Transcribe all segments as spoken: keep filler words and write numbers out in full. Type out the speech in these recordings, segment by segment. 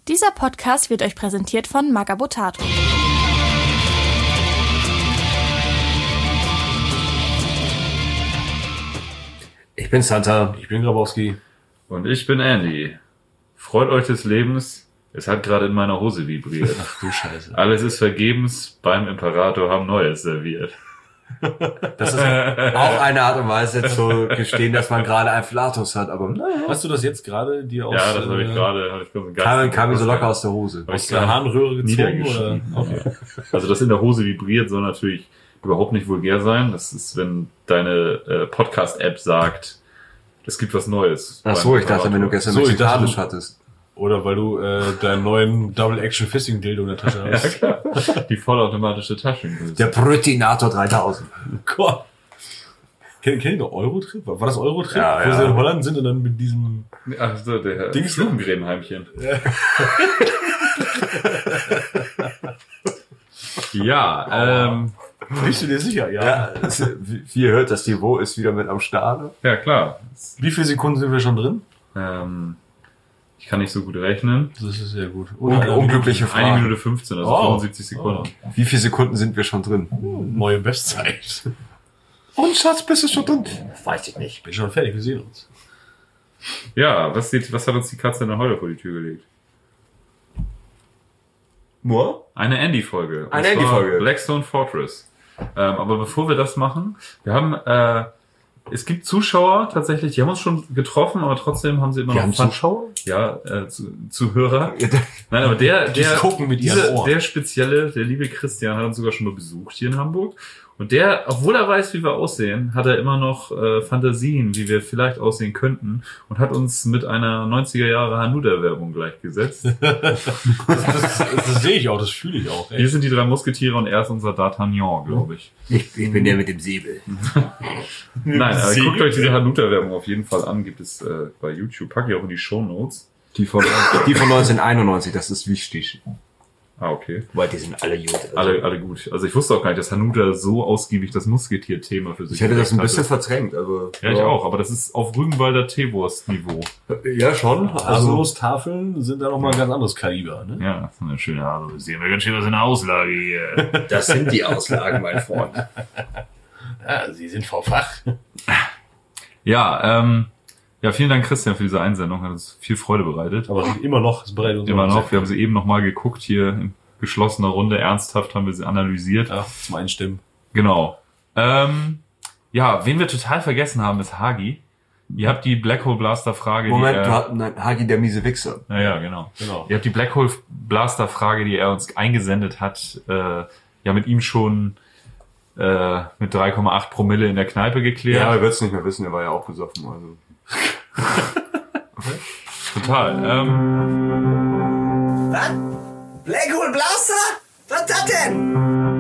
Dieser Podcast wird euch präsentiert von Magabotato. Ich bin Santa. Ich bin Grabowski. Und ich bin Andy. Freut euch des Lebens. Es hat gerade in meiner Hose vibriert. Ach du Scheiße. Alles ist vergebens. Beim Imperator haben Neues serviert. Das ist auch eine Art und Weise zu gestehen, dass man gerade einen Flatus hat, aber naja. Hast du das jetzt gerade dir aus... Ja, das habe ich äh, gerade. Hab ich so Kam, kam mir so locker aus der Hose. Hab ich aus der gerade Harnröhre gezogen? Oder? niedergeschrieben. Okay. Also das in der Hose vibriert soll natürlich überhaupt nicht vulgär sein. Das ist, wenn deine äh, Podcast-App sagt, es gibt was Neues. Ach so, ich dachte, wenn du gestern So, ich dachte, mexikanisch du- hattest. Oder weil du äh, deinen neuen Double-Action-Fisting-Dildo in der Tasche Ja, hast. klar. Die vollautomatische Taschen. Der Brötinator dreitausend. Gott. Kennt kennt ihr noch Eurotrip? War das Eurotrip? Ja, Wo ja. sie in Holland sind und dann mit diesem... Ach so, der Dings- Flugengräbenheimchen. Ja, ähm, Bist du dir sicher? Ja. Ja, es- wie wie ihr hört, das Niveau ist wieder mit am Start. ja klar. Wie viele Sekunden sind wir schon drin? Ähm, ich kann nicht so gut rechnen. Das ist sehr gut. Un unglückliche Eine Frage. Minute fünfzehn, also Oh. fünfundsiebzig Sekunden. Wie viele Sekunden sind wir schon drin? Neue Bestzeit. Und Schatz, bist du schon drin? Weiß ich nicht. Bin schon fertig, wir sehen uns. Ja, was, sieht, was hat uns die Katze denn heute vor die Tür gelegt? Nur? Eine Andy-Folge. Und Eine zwar Andy-Folge. Blackstone Fortress. Ähm, aber bevor wir das machen, wir haben, äh, es gibt Zuschauer tatsächlich, die haben uns schon getroffen, aber trotzdem haben sie immer Wir noch haben Fun- Zuschauer? Ja, äh, zu, Zuhörer. Nein, aber der, der, gucken mit ihren dieser, Ohren. der spezielle, der liebe Christian hat uns sogar schon mal besucht hier in Hamburg. Und der, obwohl er weiß, wie wir aussehen, hat er immer noch äh, Fantasien, wie wir vielleicht aussehen könnten und hat uns mit einer neunziger Jahre Hanuta-Werbung gleichgesetzt. Das, das, das sehe ich auch, das fühle ich auch. Wir Echt. sind die drei Musketiere und er ist unser D'Artagnan, glaube ich. Ich, ich bin der mit dem Säbel. Nein, aber Sie- guckt euch diese Hanuta-Werbung auf jeden Fall an, gibt es äh, bei YouTube, packe ich auch in die Shownotes. Die von, die von neunzehnhunderteinundneunzig, das ist wichtig. Ah, okay. Weil die sind alle gut. Also Alle, alle gut. Also ich wusste auch gar nicht, dass Hanuta so ausgiebig das Musketier-Thema für sich ich hätte das ein entdeckt bisschen hatte. verdrängt, aber... Ja, ich auch, aber das ist auf Rügenwalder Teewurst-Niveau. Ja, schon. Also, Haselnuss Tafeln sind da nochmal ein ganz anderes Kaliber, ne? Ja, das ist eine schöne Art. Wir sehen wir ganz schön was in der Auslage hier. das sind die Auslagen, mein Freund. Ja, sie sind V Fach. Ja, ähm, ja, vielen Dank, Christian, für diese Einsendung. Hat uns viel Freude bereitet. Aber immer noch, es bereitet uns Immer noch. Wir haben sie eben noch mal geguckt hier in geschlossener Runde. Ernsthaft haben wir sie analysiert. Ja, zum Einstimmen. Genau. Ähm, ja, wen wir total vergessen haben, ist Hagi. Ihr habt die Black Hole Blaster Frage, Moment, die du er, hast, nein, Hagi, der miese Wichser. ja, ja, genau. Genau. Ihr habt die Black Hole Blaster Frage, die er uns eingesendet hat, äh, ja mit ihm schon äh, mit drei Komma acht Promille in der Kneipe geklärt. Ja, er wird's nicht mehr wissen, er war ja auch besoffen. Also. Total. Ähm, Was? Blackhole Blaster? Was das denn?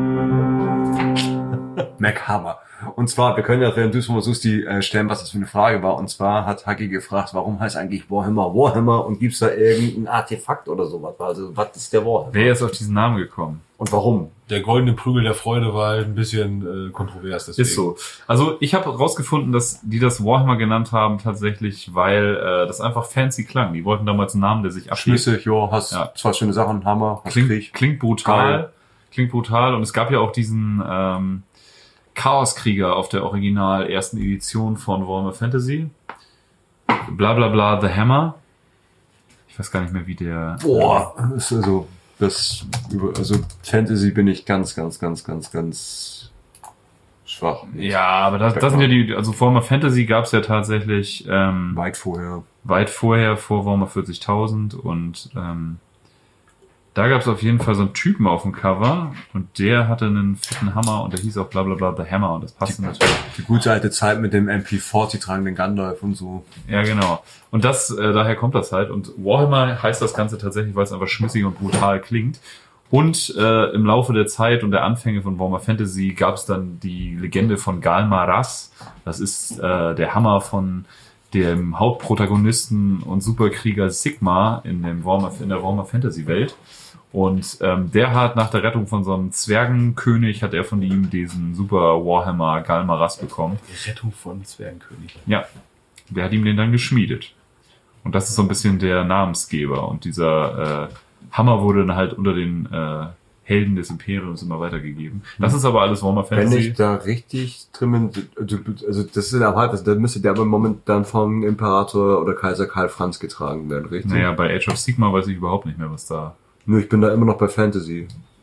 MacHammer. Und zwar, wir können ja, während du es mal suchst, die äh, stellen, was das für eine Frage war. Und zwar hat Hagi gefragt, warum heißt eigentlich Warhammer Warhammer und gibt's da irgendein Artefakt oder sowas? Also, was ist der Warhammer? wer ist auf diesen Namen gekommen? Und warum? Der goldene Prügel der Freude war halt ein bisschen äh, kontrovers. Deswegen. Ist so. Also ich habe rausgefunden, dass die das Warhammer genannt haben tatsächlich, weil äh, das einfach fancy klang. Die wollten damals einen Namen, der sich abschließt. Schmissig, jo, hast Ja. zwei schöne Sachen, Hammer, hast Klingt, Krieg. klingt brutal. Geil. Klingt brutal. Und es gab ja auch diesen ähm, Chaoskrieger auf der original ersten Edition von Warhammer Fantasy. Bla bla bla, The Hammer. Ich weiß gar nicht mehr, wie der... Boah, ist also, das, über- also Fantasy bin ich ganz, ganz, ganz, ganz, ganz schwach. Ja, aber das, das sind ja die... Also Warhammer Fantasy gab es ja tatsächlich ähm, Weit vorher. weit vorher, vor Warhammer vierzigtausend. Und ähm, da gab es auf jeden Fall so einen Typen auf dem Cover. Und der hatte einen fetten Hammer und der hieß auch bla bla bla The Hammer. Und das passte natürlich. Die gute alte Zeit mit dem M P vierzig tragenden Gandalf und so. Ja, genau. Und das, äh, daher kommt das halt. Und Warhammer heißt das Ganze tatsächlich, weil es einfach schmissig und brutal klingt. Und äh, im Laufe der Zeit und der Anfänge von Warhammer Fantasy gab es dann die Legende von Gal-Maras. Das ist äh, der Hammer von dem Hauptprotagonisten und Superkrieger Sigmar in, dem Warhammer, in der Warhammer Fantasy Welt. Und ähm, der hat nach der Rettung von so einem Zwergenkönig, hat er von ihm diesen super Warhammer Gal-Maras bekommen. Die Rettung von Zwergenkönig. Ja, der hat ihm den dann geschmiedet. Und das ist so ein bisschen der Namensgeber. Und dieser äh, Hammer wurde dann halt unter den äh, Helden des Imperiums immer weitergegeben. Das ist aber alles Warhammer Wenn Fantasy. ich da richtig drin bin, also das ist aber halt, also da müsste der aber momentan vom Imperator oder Kaiser Karl Franz getragen werden, richtig? Naja, bei Age of Sigmar weiß ich überhaupt nicht mehr, was da... Nur ich bin da immer noch bei Fantasy.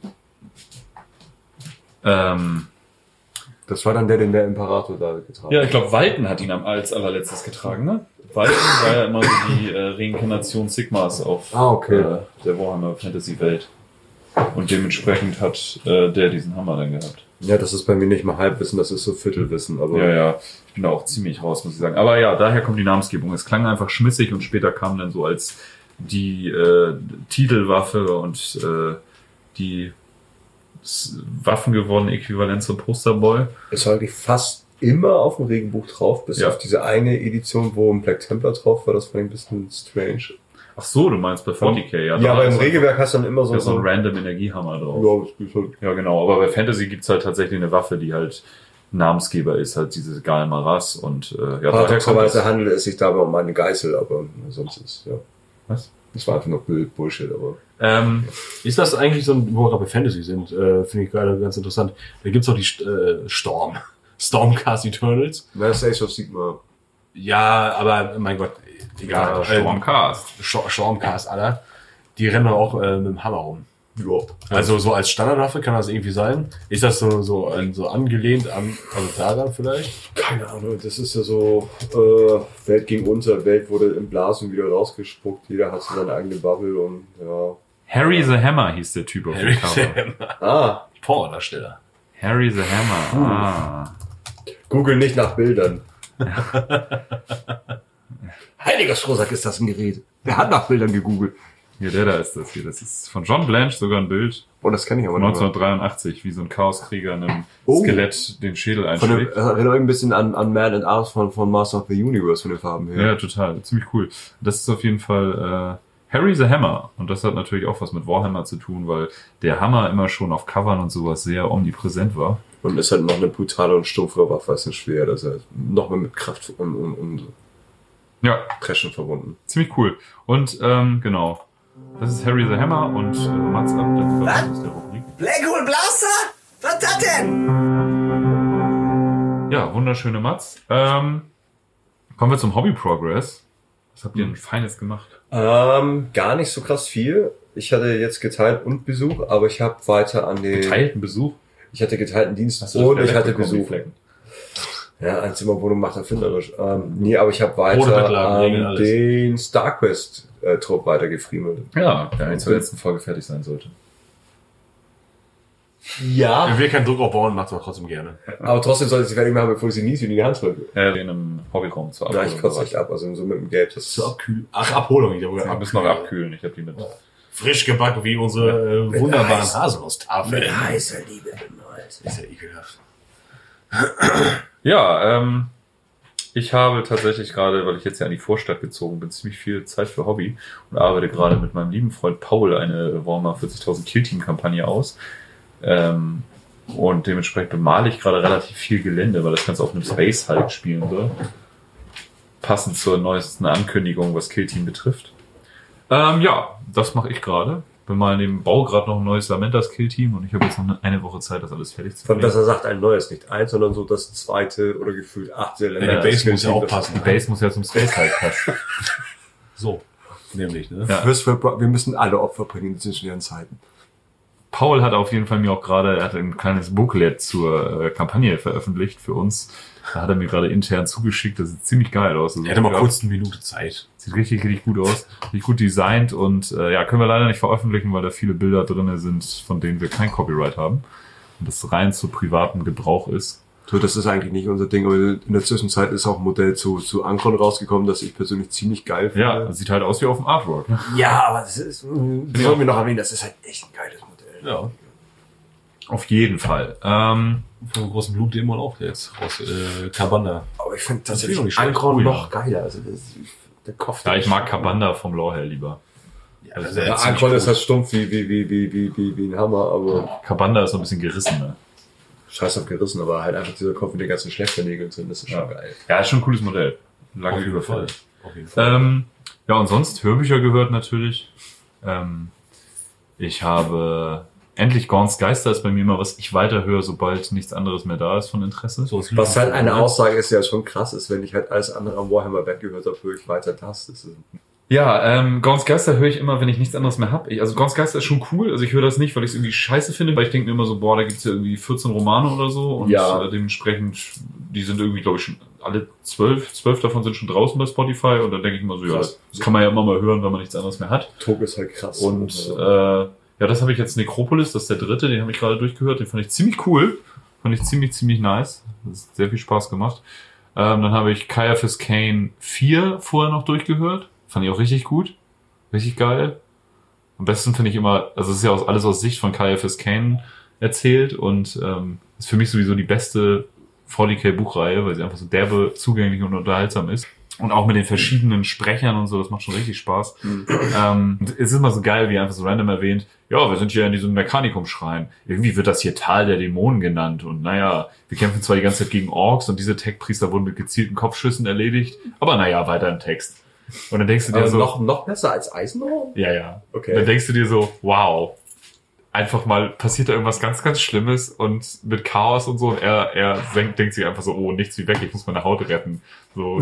Ähm, Das war dann der, den der Imperator da getragen ja, ich glaube, Walten hat ihn am als allerletztes getragen, ne? Walten war ja immer so die äh, Reinkarnation Sigmars auf Ah, okay. äh, der Warhammer Fantasy Welt. Und dementsprechend hat äh, der diesen Hammer dann gehabt. Ja, das ist bei mir nicht mal Halbwissen, das ist so Viertelwissen, aber... Ja, ja, ich bin da auch ziemlich raus, muss ich sagen. Aber ja, daher kommt die Namensgebung. Es klang einfach schmissig und später kam dann so als die äh, Titelwaffe und äh, die s- waffengewordene Äquivalent zum Posterboy. Ist eigentlich fast immer auf dem Regelbuch drauf, bis Ja. auf diese eine Edition, wo ein Black Templar drauf war, das fand ich ein bisschen strange. Ach so, du meinst bei vierzig K, ja. Ja, da aber im ist Regelwerk hast du dann immer da so... ist so ein so random Energiehammer drauf. ja, das ist halt Ja, genau. Aber bei Fantasy gibt's halt tatsächlich eine Waffe, die halt Namensgeber ist, halt diese Gal Maras und äh, ja, daher kommt paradoxerweise das. handelt es sich dabei um eine Geißel, aber sonst ist, ja. Was? Das war einfach nur Bull- Bullshit, aber... Ähm, Ist das eigentlich so ein, wo wir gerade bei Fantasy sind, äh, finde ich gerade ganz interessant. Da gibt's auch die St- äh, Storm. Stormcast Eternals. Das ist Age of Sigmar. Ja, aber mein Gott, egal. ja, Stormcast. Ähm, Sto- Stormcast, Alter. Die rennen doch auch äh, mit dem Hammer rum. Ja. Also so als Standardwaffe kann das irgendwie sein. Ist das so so, äh, so angelehnt an also daran vielleicht? Keine Ahnung, das ist ja so, äh, Welt ging unter, Welt wurde im Blasen wieder rausgespuckt, jeder hat so seine eigene Bubble und, ja. Harry the Hammer hieß der Typ auf dem Cover. Ah, Pornodarsteller. Harry the Hammer. Ah. Google nicht nach Bildern. Heiliger Strohsack, ist das ein Gerät. Wer hat nach Bildern gegoogelt? Hier, der da ist das hier. Das ist von John Blanche sogar ein Bild. Oh, das kann ich aber nicht. neunzehnhundertdreiundachtzig, wie so ein Chaoskrieger einem Oh. Skelett den Schädel Von dem, einschlägt. das erinnert ein bisschen an, an Man and Arms von, von Master of the Universe von den Farben her. Ja, total. Ziemlich cool. Das ist auf jeden Fall äh, Harry the Hammer. Und das hat natürlich auch was mit Warhammer zu tun, weil der Hammer immer schon auf Covern und sowas sehr omnipräsent war. Und ist halt noch eine brutale und stumpfere Waffe als ein Schwert. Das heißt, noch mal mit Kraft und, und, und Ja, Dreschen verbunden. ziemlich cool. Und ähm, genau. Das ist Harry the Hammer und äh, Mats ab, dann ist der Rubrik. Blackhole Blaster? Was das denn? Ja, wunderschöne Mats. Ähm, kommen wir zum Hobby Progress. Was habt ihr denn Feines gemacht? Ähm, gar nicht so krass viel. Ich hatte jetzt geteilt und Besuch, aber ich habe weiter an den... Geteilten Besuch? Ich hatte geteilten Dienst Hast du das und wieder ich hatte wegbekommen, die Besuch. Flecken? Ja, Einzimmerwohnung macht erfinderisch. Ähm, nee, aber ich habe Ohne weiter Bettlaken, regeln an alles. den StarQuest-Trupp weitergefriemelt. Ja, der eigentlich zur letzten Folge fertig sein sollte. Ja. Wenn wir keinen Druck aufbauen, macht's aber trotzdem gerne. Aber trotzdem sollte ich sie fertig machen, bevor ich sie nie wieder in die Hand drücke. Äh, in einem Hobbyraum zur Ja, Abholung. ich kotze echt ab, also so mit dem Geld. Das Zur Abkühl Ach, Abholung. Ich Wir müssen noch abkühlen, ich habe die mit. Frisch gebacken wie unsere äh, wunderbaren Eis. Haselnuss-Tafeln. heißer Liebe bemalt. Ist ja ekelhaft. Ja, ähm, ich habe tatsächlich gerade, weil ich jetzt ja in die Vorstadt gezogen bin, ziemlich viel Zeit für Hobby und arbeite gerade mit meinem lieben Freund Paul eine Warhammer vierzigtausend Kill-Team-Kampagne aus. Ähm, und dementsprechend bemale ich gerade relativ viel Gelände, weil das Ganze auf einem Space Hulk spielen soll. Passend zur neuesten Ankündigung, was Kill-Team betrifft. Ähm, ja, das mache ich gerade. Bin mal in dem Bau gerade noch ein neues Lamentas Kill-Team und ich habe jetzt noch eine Woche Zeit, das alles fertig zu Von kriegen. dass er sagt, ein neues, nicht eins, sondern so das zweite oder gefühlt achte Länder. Ja, die Base muss ja auch passen. Die Base muss ja zum Space Hulk passen. So, nämlich, ne? Ja. Wir müssen alle Opfer bringen in diesen schweren Zeiten. Paul hat auf jeden Fall mir auch gerade, er hat ein kleines Booklet zur äh, Kampagne veröffentlicht für uns. Da hat er mir gerade intern zugeschickt. Das sieht ziemlich geil aus. Also, Er hatte mal ja, kurz eine Minute Zeit. Sieht richtig, richtig gut aus. Richtig gut designt und äh, ja, können wir leider nicht veröffentlichen, weil da viele Bilder drinne sind, von denen wir kein Copyright haben. Und das rein zu privatem Gebrauch ist. So, das ist eigentlich nicht unser Ding, aber in der Zwischenzeit ist auch ein Modell zu, zu Ankron rausgekommen, das ich persönlich ziemlich geil finde. Ja, das sieht halt aus wie auf dem Artwork. Ne? Ja, aber das ist, das sollen wir noch erwähnen, das ist halt echt ein geiles Modell. Ja. Auf jeden Fall. Ähm, Von einem großen Blutdämon auch jetzt. Aus äh, Kabanda. Aber ich finde Das ist tatsächlich auch nicht schlecht. Ankron Oh, ja. noch geiler. Also das, der Kopf. ja, ich mag Kabanda vom Lore her lieber. Ja, das Ja, Ankron ist halt stumpf wie, wie, wie, wie, wie, wie, wie ein Hammer, aber Kabanda ist so ein bisschen gerissener. scheiß auf gerissen, aber halt einfach dieser Kopf mit den ganzen Schlechternägeln drin, das ist schon Ja. geil. Ja, ist schon ein cooles Modell. Lange Auf jeden Überfall. Fall. Auf jeden Fall. Ähm, Ja, und sonst Hörbücher gehört natürlich. Ähm, ich habe endlich Gorns Geister ist bei mir immer, was ich weiterhöre, sobald nichts anderes mehr da ist von Interesse. So, Was halt eine Aussage ist, ja schon krass ist, wenn ich halt alles andere am Warhammer weggehört habe, höre ich weiter das. das ist Ja, ähm, Gorns Geister höre ich immer, wenn ich nichts anderes mehr habe. Also Gorns Geister ist schon cool. Also ich höre das nicht, weil ich es irgendwie scheiße finde, weil ich denke mir immer so, boah, da gibt's ja irgendwie vierzehn Romane oder so. Und Ja. äh, dementsprechend, die sind irgendwie, glaube ich, schon alle zwölf, zwölf davon sind schon draußen bei Spotify. Und dann denke ich immer so, ja, Krass. das kann man ja immer mal hören, wenn man nichts anderes mehr hat. Tog ist halt krass. Und äh, ja, das habe ich jetzt Necropolis, das ist der dritte, den habe ich gerade durchgehört. Den fand ich ziemlich cool. Fand ich ziemlich, ziemlich nice. Das hat sehr viel Spaß gemacht. Ähm, dann habe ich Caiaphas Cain vier vorher noch durchgehört. Fand ich auch richtig gut. Richtig geil. Am besten finde ich immer, also es ist ja aus, alles aus Sicht von Caiaphas Cain erzählt und ähm, ist für mich sowieso die beste V D K-Buchreihe, weil sie einfach so derbe, zugänglich und unterhaltsam ist. Und auch mit den verschiedenen Sprechern und so, das macht schon richtig Spaß. Mhm. Ähm, es ist immer so geil, wie einfach so random erwähnt, ja, wir sind hier in diesem Mechanicum-Schrein. Irgendwie wird das hier Tal der Dämonen genannt. Und naja, wir kämpfen zwar die ganze Zeit gegen Orks und diese Tech-Priester wurden mit gezielten Kopfschüssen erledigt, aber naja, weiter im Text. Und dann denkst du dir aber so... noch, noch besser als Eisenhorn? Ja, ja. Okay. Dann denkst du dir so, wow, einfach mal passiert da irgendwas ganz, ganz Schlimmes und mit Chaos und so. Und er, er denkt, denkt sich einfach so, oh, nichts wie weg, ich muss meine Haut retten. So.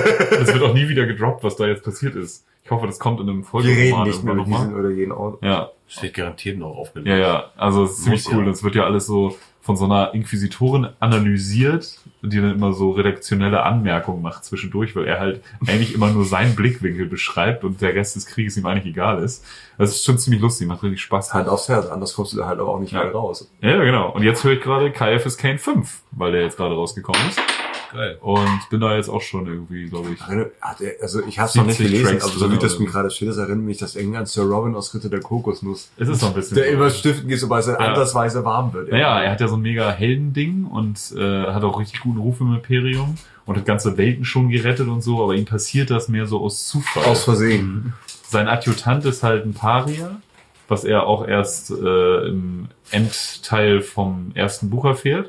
Es wird auch nie wieder gedroppt, was da jetzt passiert ist. Ich hoffe, das kommt in einem Wir Folgeroman reden nicht mehr mit nochmal. diesen oder jenen Ort. Ja, Steht garantiert noch aufgelöst. ja, ja. Also es ist ziemlich Muss cool. ja. Es wird ja alles so von so einer Inquisitorin analysiert, die dann immer so redaktionelle Anmerkungen macht zwischendurch, weil er halt eigentlich immer nur seinen Blickwinkel beschreibt und der Rest des Krieges ihm eigentlich egal ist. Das ist schon ziemlich lustig, macht richtig Spaß. Hand aufs Herz, anders kommst du da halt auch nicht Ja. mehr raus. Ja, genau. Und jetzt höre ich gerade Caiaphas Cain fünf, weil der jetzt gerade rausgekommen ist. Geil. Und bin da jetzt auch schon irgendwie, glaube ich. Also ich habe es noch nicht siebzig gelesen, Tracks aber so wie drin das oder mir so. gerade steht, das erinnert mich das irgendwie an Sir Robin aus Ritter der Kokosnuss. Es ist noch ein bisschen Der so. immer stiften geht, sobald es Ja. andersweise warm wird. Naja, er hat ja so ein mega Heldending und äh, hat auch richtig guten Ruf im Imperium und hat ganze Welten schon gerettet und so, aber ihm passiert das mehr so aus Zufall. Aus Versehen. Sein Adjutant ist halt ein Paria, was er auch erst äh, im Endteil vom ersten Buch erfährt.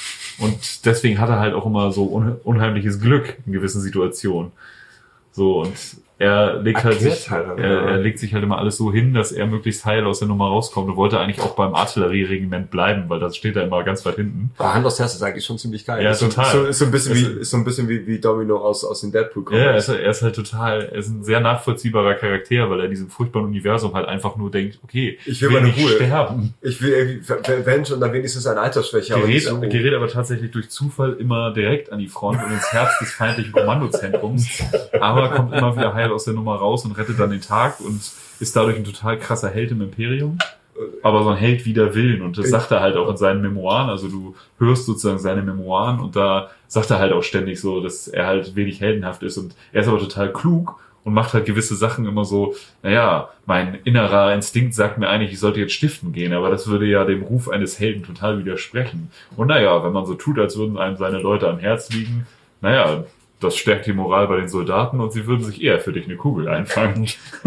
Und deswegen hat er halt auch immer so un- unheimliches Glück in gewissen Situationen. So, und er legt halt Erklärt sich, halt, aber, er, ja. er legt sich halt immer alles so hin, dass er möglichst heil aus der Nummer rauskommt und wollte eigentlich auch beim Artillerieregiment bleiben, weil das steht da immer ganz weit hinten. Aber Hand aufs Herz ist eigentlich schon ziemlich geil. Ja, ist so, total. So, ist so ein bisschen Es- wie, ist so ein bisschen wie, wie Domino aus, aus den Deadpool Ja, er Comics. ist, er ist halt total, er ist ein sehr nachvollziehbarer Charakter, weil er in diesem furchtbaren Universum halt einfach nur denkt, okay, Ich will meine nicht Ruhe. sterben. Ich will irgendwie, wenn schon, dann wenigstens eine Altersschwäche, aber nicht Gerät, so. gerät aber tatsächlich durch Zufall immer direkt an die Front und ins Herz des feindlichen Kommandozentrums, aber kommt immer wieder heil aus der Nummer raus und rettet dann den Tag und ist dadurch ein total krasser Held im Imperium. Aber so ein Held wider Willen und das sagt er halt auch in seinen Memoiren, also du hörst sozusagen seine Memoiren und da sagt er halt auch ständig so, dass er halt wenig heldenhaft ist und er ist aber total klug und macht halt gewisse Sachen immer so, naja, mein innerer Instinkt sagt mir eigentlich, ich sollte jetzt stiften gehen, aber das würde ja dem Ruf eines Helden total widersprechen. Und naja, wenn man so tut, als würden einem seine Leute am Herz liegen, naja, das stärkt die Moral bei den Soldaten und sie würden sich eher für dich eine Kugel einfangen.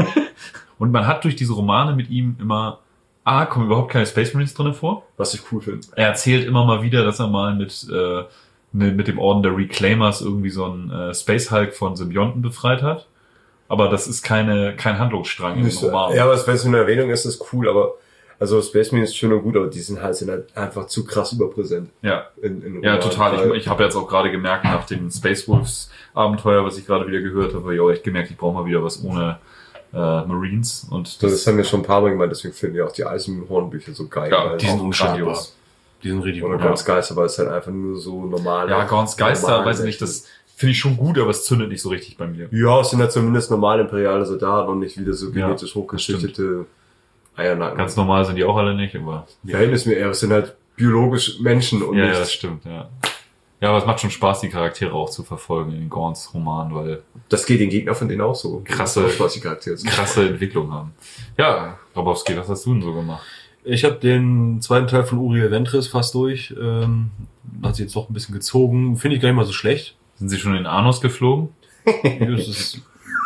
Und man hat durch diese Romane mit ihm immer, A, kommen überhaupt keine Space Marines drin vor. Was ich cool finde. Er erzählt immer mal wieder, dass er mal mit, äh, mit mit dem Orden der Reclaimers irgendwie so einen äh, Space Hulk von Symbionten befreit hat. Aber das ist keine kein Handlungsstrang im Nicht so, Roman. ja, aber wenn es eine Erwähnung ist, ist cool, aber also Space Marine ist schön und gut, aber die sind halt, sind halt einfach zu krass überpräsent. Ja, In, in ja Romanen. total. Weil- Ich, ich habe jetzt auch gerade gemerkt, nach dem Space Wolves Abenteuer, was ich gerade wieder gehört habe, habe ich auch echt gemerkt, ich brauche mal wieder was ohne äh, Marines. Und So, das haben wir schon ein paar Mal gemacht, deswegen finden wir auch die Eisenhornbücher so geil. Ja, weil Die sind auch unschlagbar. grandios. Die sind richtig Oder gut. ganz Geister, weil es halt einfach nur so normal Ja, Gorns Geister, weiß ich nicht, das finde ich schon gut, aber es zündet nicht so richtig bei mir. Ja, es sind ja zumindest normale imperiale Soldaten und nicht wieder so Ja, genetisch hochgezüchtete Eiernacken. Ganz normal sind die auch alle nicht, aber Verhältnismäßig, eher, es sind halt biologisch Menschen und ja, ja, nicht. das stimmt, ja. Ja, aber es macht schon Spaß, die Charaktere auch zu verfolgen in den Gorns Roman, weil Das geht den Gegner von denen auch so. Krasse- Das ist auch Spaß, die Charaktere sind. krasse Entwicklung haben. Ja, Grabowski, was hast du denn so gemacht? Ich habe den zweiten Teil von Uriel Ventris fast durch. Ähm, hat sich jetzt doch ein bisschen gezogen. Finde ich gar nicht mal so schlecht. Sind Sie schon in Anus geflogen? Das ist,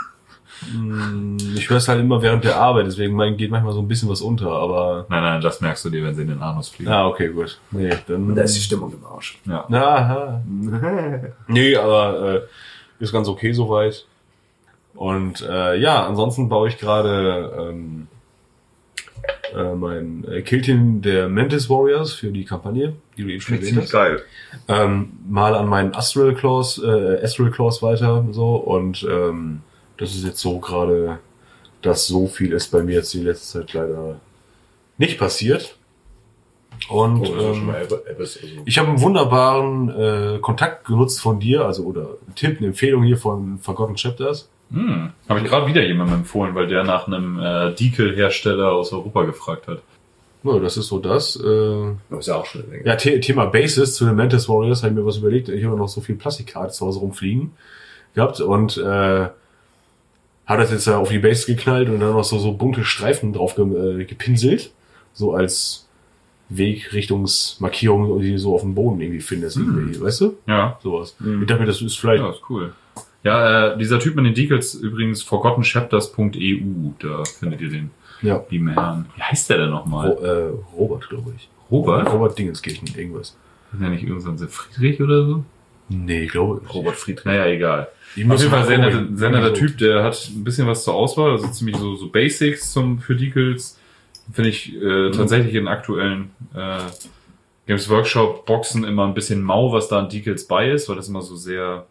mh, ich höre es halt immer während der Arbeit, deswegen mein, geht manchmal so ein bisschen was unter, aber... Nein, nein, das merkst du dir, wenn sie in den Anus fliegen. Ah, okay, gut. Nee, dann... Da ist die Stimmung im Arsch. Ja. Aha. Nee, aber äh, ist ganz okay soweit. Und äh, ja, ansonsten baue ich gerade ähm, äh, mein äh, Kill-Team der Mantis Warriors für die Kampagne, die du eben schon erwähnt hast. geil. Ähm, mal an meinen Astral Claws, äh, Astral Claws weiter so und ähm, das ist jetzt so gerade, dass so viel ist bei mir jetzt die letzte Zeit leider nicht passiert. Und Oh, ähm, ich habe einen wunderbaren äh, Kontakt genutzt von dir, also oder einen Tipp, eine Empfehlung hier von Forgotten Chapters. Hm, habe ich gerade wieder jemandem empfohlen, weil der nach einem äh, Decal-Hersteller aus Europa gefragt hat. Ja, das ist so das. Äh, Das ist ja auch schon länger. ja, The Thema Bases zu den Mantis Warriors, habe ich mir was überlegt. Ich habe noch so viel Plastikkarten zu Hause rumfliegen gehabt und äh, hat das jetzt ja auf die Base geknallt und dann noch so so bunte Streifen drauf ge äh, gepinselt, so als Wegrichtungsmarkierung, die du so auf dem Boden irgendwie findest, irgendwie, weißt du? Ja. Sowas. Ich dachte mir, das ist vielleicht Ja, ist cool. Ja, äh, dieser Typ mit den Decals übrigens forgotten chapters punkt e u, da findet ihr den ja. lieben Herrn. Wie heißt der denn nochmal? Ro äh, Robert, glaube ich. Robert? Robert Dingenskirchen, irgendwas. Ist der nicht irgendein so Friedrich oder so? Nee, ich glaube Robert Friedrich. Naja, egal. Ich Auf muss jeden Fall mal sehr netter, gucken. sehr netter So. Typ, der hat ein bisschen was zur Auswahl, also ziemlich so, so Basics zum, für Decals. Finde ich äh, tatsächlich in aktuellen äh, Games Workshop Boxen immer ein bisschen mau, was da an Decals bei ist, weil das immer so sehr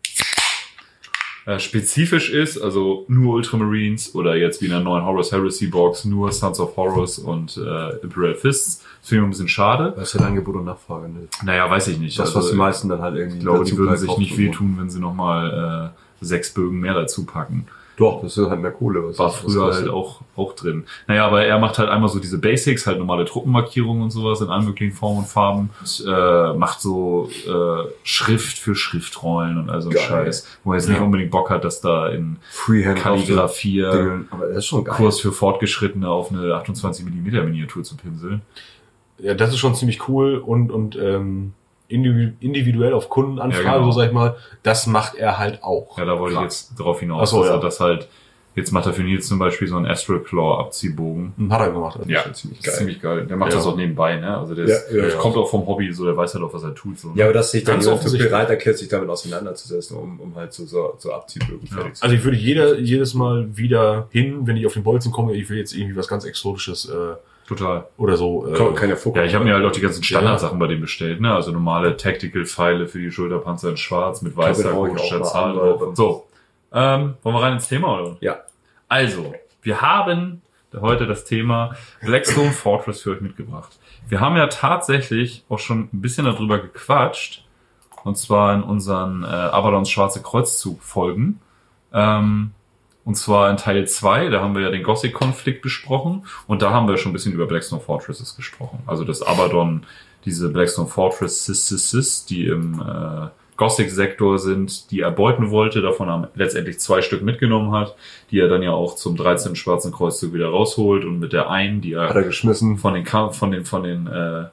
äh, spezifisch ist, also nur Ultramarines oder jetzt wie in der neuen Horus Heresy Box nur Sons of Horus und äh, Imperial Fists. Das finde ich ein bisschen schade. Das ist ja Angebot und Nachfrage. Ne? Naja, weiß ich nicht. Das, was die meisten dann halt irgendwie Ich glaube, die dazu würden gleich sich kaufen nicht und wehtun, wenn sie nochmal äh, sechs Bögen mehr dazu packen. Doch, das ist halt mehr Kohle. Was War was früher kostet. halt auch, auch drin. Naja, aber er macht halt einmal so diese Basics, halt normale Truppenmarkierungen und sowas in allen möglichen Formen und Farben. Und, äh, macht so äh, Schrift für Schriftrollen und all so ein Geil. Scheiß. Wo er jetzt nicht unbedingt Bock hat, dass da in Freehand Kalligraphie auf den Dingen. Aber das ist schon geil. Kurs für Fortgeschrittene auf eine achtundzwanzig Millimeter Miniatur zu pinseln. Ja, das ist schon ziemlich cool und, und ähm, individu- individuell auf Kundenanfrage, Ja, genau. so sag ich mal, das macht er halt auch. Ja, da wollte Krass. ich jetzt drauf hinaus, Ach so, dass ja. er das halt, jetzt macht er für Nils zum Beispiel so einen Astral Claw Abziehbogen. Hm, Hat er gemacht. Also Ja, schon ziemlich das ist geil. ziemlich geil. Der macht Ja. das auch nebenbei, ne? Also der, ist, Ja, ja, der ja. kommt auch vom Hobby, so der weiß halt auch, was er tut. So, ne? Ja, aber dass sich dann Ganz jemand offensichtlich. bereit erklärt, sich damit auseinanderzusetzen, um, um halt so, so, so Abziehbögen fertig zu Also ich würde jeder, jedes Mal wieder hin, wenn ich auf den Bolzen komme, ich will jetzt irgendwie was ganz Exotisches äh, Total. oder so. Äh, machen. Keine Fuck. Ja, ich habe mir halt auch die ganzen Standardsachen bei dem bestellt, ne? Also normale Tactical-Pfeile für die Schulterpanzer in schwarz mit weißer Damit brauche ich auch komischer mal Zahl andere. drauf. So, ähm, wollen wir rein ins Thema, oder? Ja. Also, wir haben heute das Thema Blackstone Fortress für euch mitgebracht. Wir haben ja tatsächlich auch schon ein bisschen darüber gequatscht, und zwar in unseren äh, Avalons Schwarze Kreuzzug-Folgen. Ähm, und zwar in Teil zwei, da haben wir ja den Gothic-Konflikt besprochen, und da haben wir schon ein bisschen über Blackstone Fortresses gesprochen. Also das Abaddon, diese Blackstone Fortresses, die im äh, Gothic-Sektor sind, die er beuten wollte, davon haben letztendlich zwei Stück mitgenommen hat, die er dann ja auch zum dreizehnten Schwarzen Kreuzzug wieder rausholt, und mit der einen, die Hat er er geschmissen. von den Kampf, von den von den äh,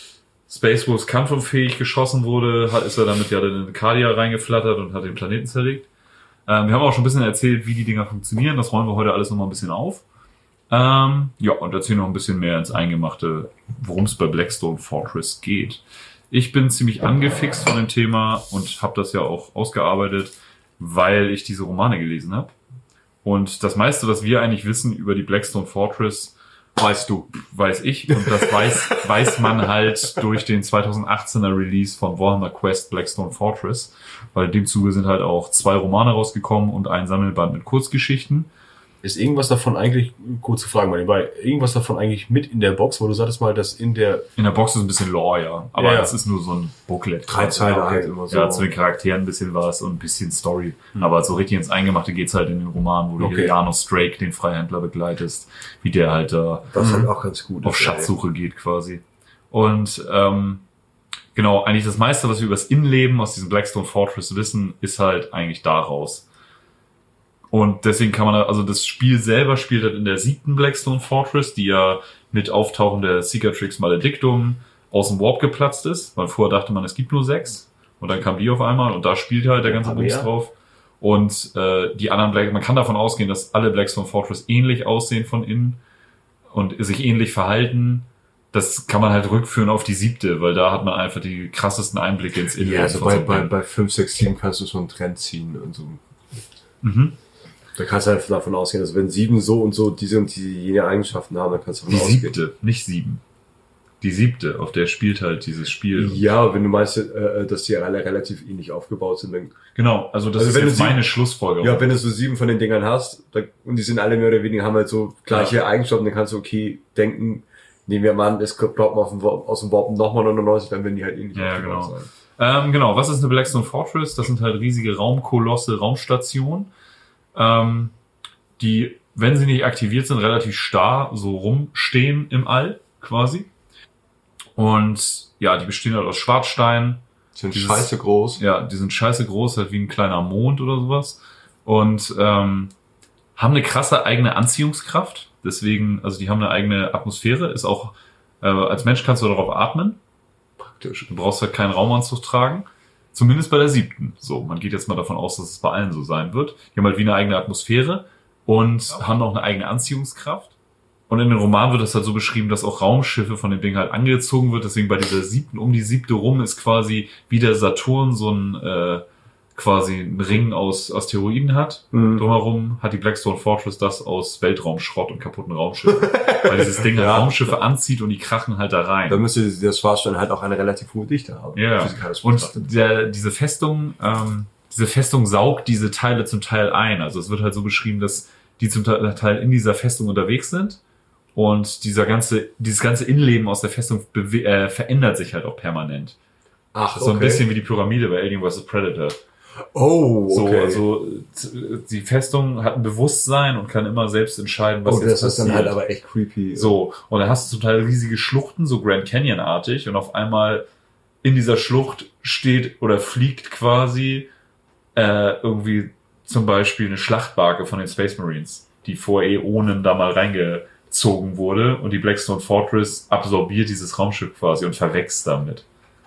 Space Wolves kampfunfähig geschossen wurde, hat, ist er damit ja dann in Kadia reingeflattert und hat den Planeten zerlegt. Ähm, wir haben auch schon ein bisschen erzählt, wie die Dinger funktionieren. Das rollen wir heute alles nochmal ein bisschen auf. Ähm, ja, und erzählen noch ein bisschen mehr ins Eingemachte, worum es bei Blackstone Fortress geht. Ich bin ziemlich angefixt von dem Thema und habe das ja auch ausgearbeitet, weil ich diese Romane gelesen habe. Und das meiste, was wir eigentlich wissen über die Blackstone Fortress, Weißt du. weiß ich. Und das weiß, weiß man halt durch den zweitausendachtzehner Release von Warhammer Quest Blackstone Fortress. Weil in dem Zuge sind halt auch zwei Romane rausgekommen und ein Sammelband mit Kurzgeschichten. Ist irgendwas davon eigentlich, kurze Frage mal nebenbei, irgendwas davon eigentlich mit in der Box, wo du sagtest mal, dass in der... In der Box ist ein bisschen Lore, ja. Aber Ja, ja. das ist nur so ein Booklet. Drei Zeilen okay. halt immer so. Ja, zu den Charakteren ein bisschen was und ein bisschen Story. Hm. Aber so richtig ins Eingemachte geht's halt in den Roman, wo du Okay. hier Janos Drake, den Freihändler, begleitest, wie der halt da Das ist halt auch ganz gut. auf Schatzsuche geht quasi. Und ähm, genau, eigentlich das meiste, was wir über das Innenleben aus diesem Blackstone Fortress wissen, ist halt eigentlich daraus. Und deswegen kann man, also das Spiel selber spielt halt in der siebten Blackstone Fortress, die ja mit Auftauchen der Cicatrix Maledictum aus dem Warp geplatzt ist, weil vorher dachte man, es gibt nur sechs. Und dann kam die auf einmal und da spielt halt der ganze Aber Bums ja. drauf. Und äh, die anderen Black, man kann davon ausgehen, dass alle Blackstone Fortress ähnlich aussehen von innen und sich ähnlich verhalten. Das kann man halt rückführen auf die siebte, weil da hat man einfach die krassesten Einblicke ins Innenleben. Ja, also von bei, so einem bei, Ding. bei fünf, sechs, sieben kannst du so einen Trend ziehen und so. Mhm. Da kannst du halt davon ausgehen, dass wenn sieben so und so diese und diese jene Eigenschaften haben, dann kannst du Die davon ausgehen. siebte, nicht sieben. Die siebte, auf der spielt halt dieses Spiel. Ja, wenn du meinst, äh, dass die alle relativ ähnlich aufgebaut sind, dann... Genau, also das Also ist wenn jetzt du meine Schlussfolgerung. Ja, wenn du so sieben von den Dingern hast, dann, und die sind alle mehr oder weniger, haben halt so gleiche Ja. Eigenschaften, dann kannst du, okay, denken, nehmen wir mal an, es kommt aus dem, aus dem Warp nochmal neunundneunzig, dann werden die halt ähnlich Ja, aufgebaut genau. sein. Ähm, genau, was ist eine Blackstone Fortress? Das sind halt riesige Raumkolosse, Raumstationen, ähm, die, wenn sie nicht aktiviert sind, relativ starr so rumstehen im All, quasi. Und ja, die bestehen halt aus Schwarzstein. Sind Dieses- scheiße groß. Ja, die sind scheiße groß, halt wie ein kleiner Mond oder sowas. Und ähm, haben eine krasse eigene Anziehungskraft. Deswegen, also die haben eine eigene Atmosphäre. Ist auch, äh, als Mensch kannst du darauf atmen. Praktisch. Du brauchst halt keinen Raumanzug tragen. Zumindest bei der siebten. So, man geht jetzt mal davon aus, dass es bei allen so sein wird. Die haben halt wie eine eigene Atmosphäre und haben auch eine eigene Anziehungskraft. Und in den Romanen wird das halt so beschrieben, dass auch Raumschiffe von dem Ding halt angezogen wird. Deswegen bei dieser siebten, um die siebte rum ist quasi wie der Saturn so ein, äh, quasi ein Ring aus Asteroiden hat. Mhm. Drumherum hat die Blackstone Fortress das aus Weltraumschrott und kaputten Raumschiffen. Weil dieses Ding halt Ja. Raumschiffe anzieht und die krachen halt da rein. Da müsste der Schwarzstein halt auch eine relativ hohe Dichte haben. Ja, physikalisch und betrachtet. der, diese Festung, ähm, diese Festung saugt diese Teile zum Teil ein. Also es wird halt so beschrieben, dass die zum Teil in dieser Festung unterwegs sind und dieser ganze, dieses ganze Innenleben aus der Festung bewe- äh, verändert sich halt auch permanent. Ach, Das ist so ein bisschen wie die Pyramide bei Alien versus. Predator. Oh, So, okay. also t- die Festung hat ein Bewusstsein und kann immer selbst entscheiden, was oh, jetzt das ist passiert. dann halt aber echt creepy. So, und dann hast du zum Teil riesige Schluchten, so Grand Canyon-artig, und auf einmal in dieser Schlucht steht oder fliegt quasi äh, irgendwie zum Beispiel eine Schlachtbarke von den Space Marines, die vor Äonen da mal reingezogen wurde, und die Blackstone Fortress absorbiert dieses Raumschiff quasi und verwächst damit.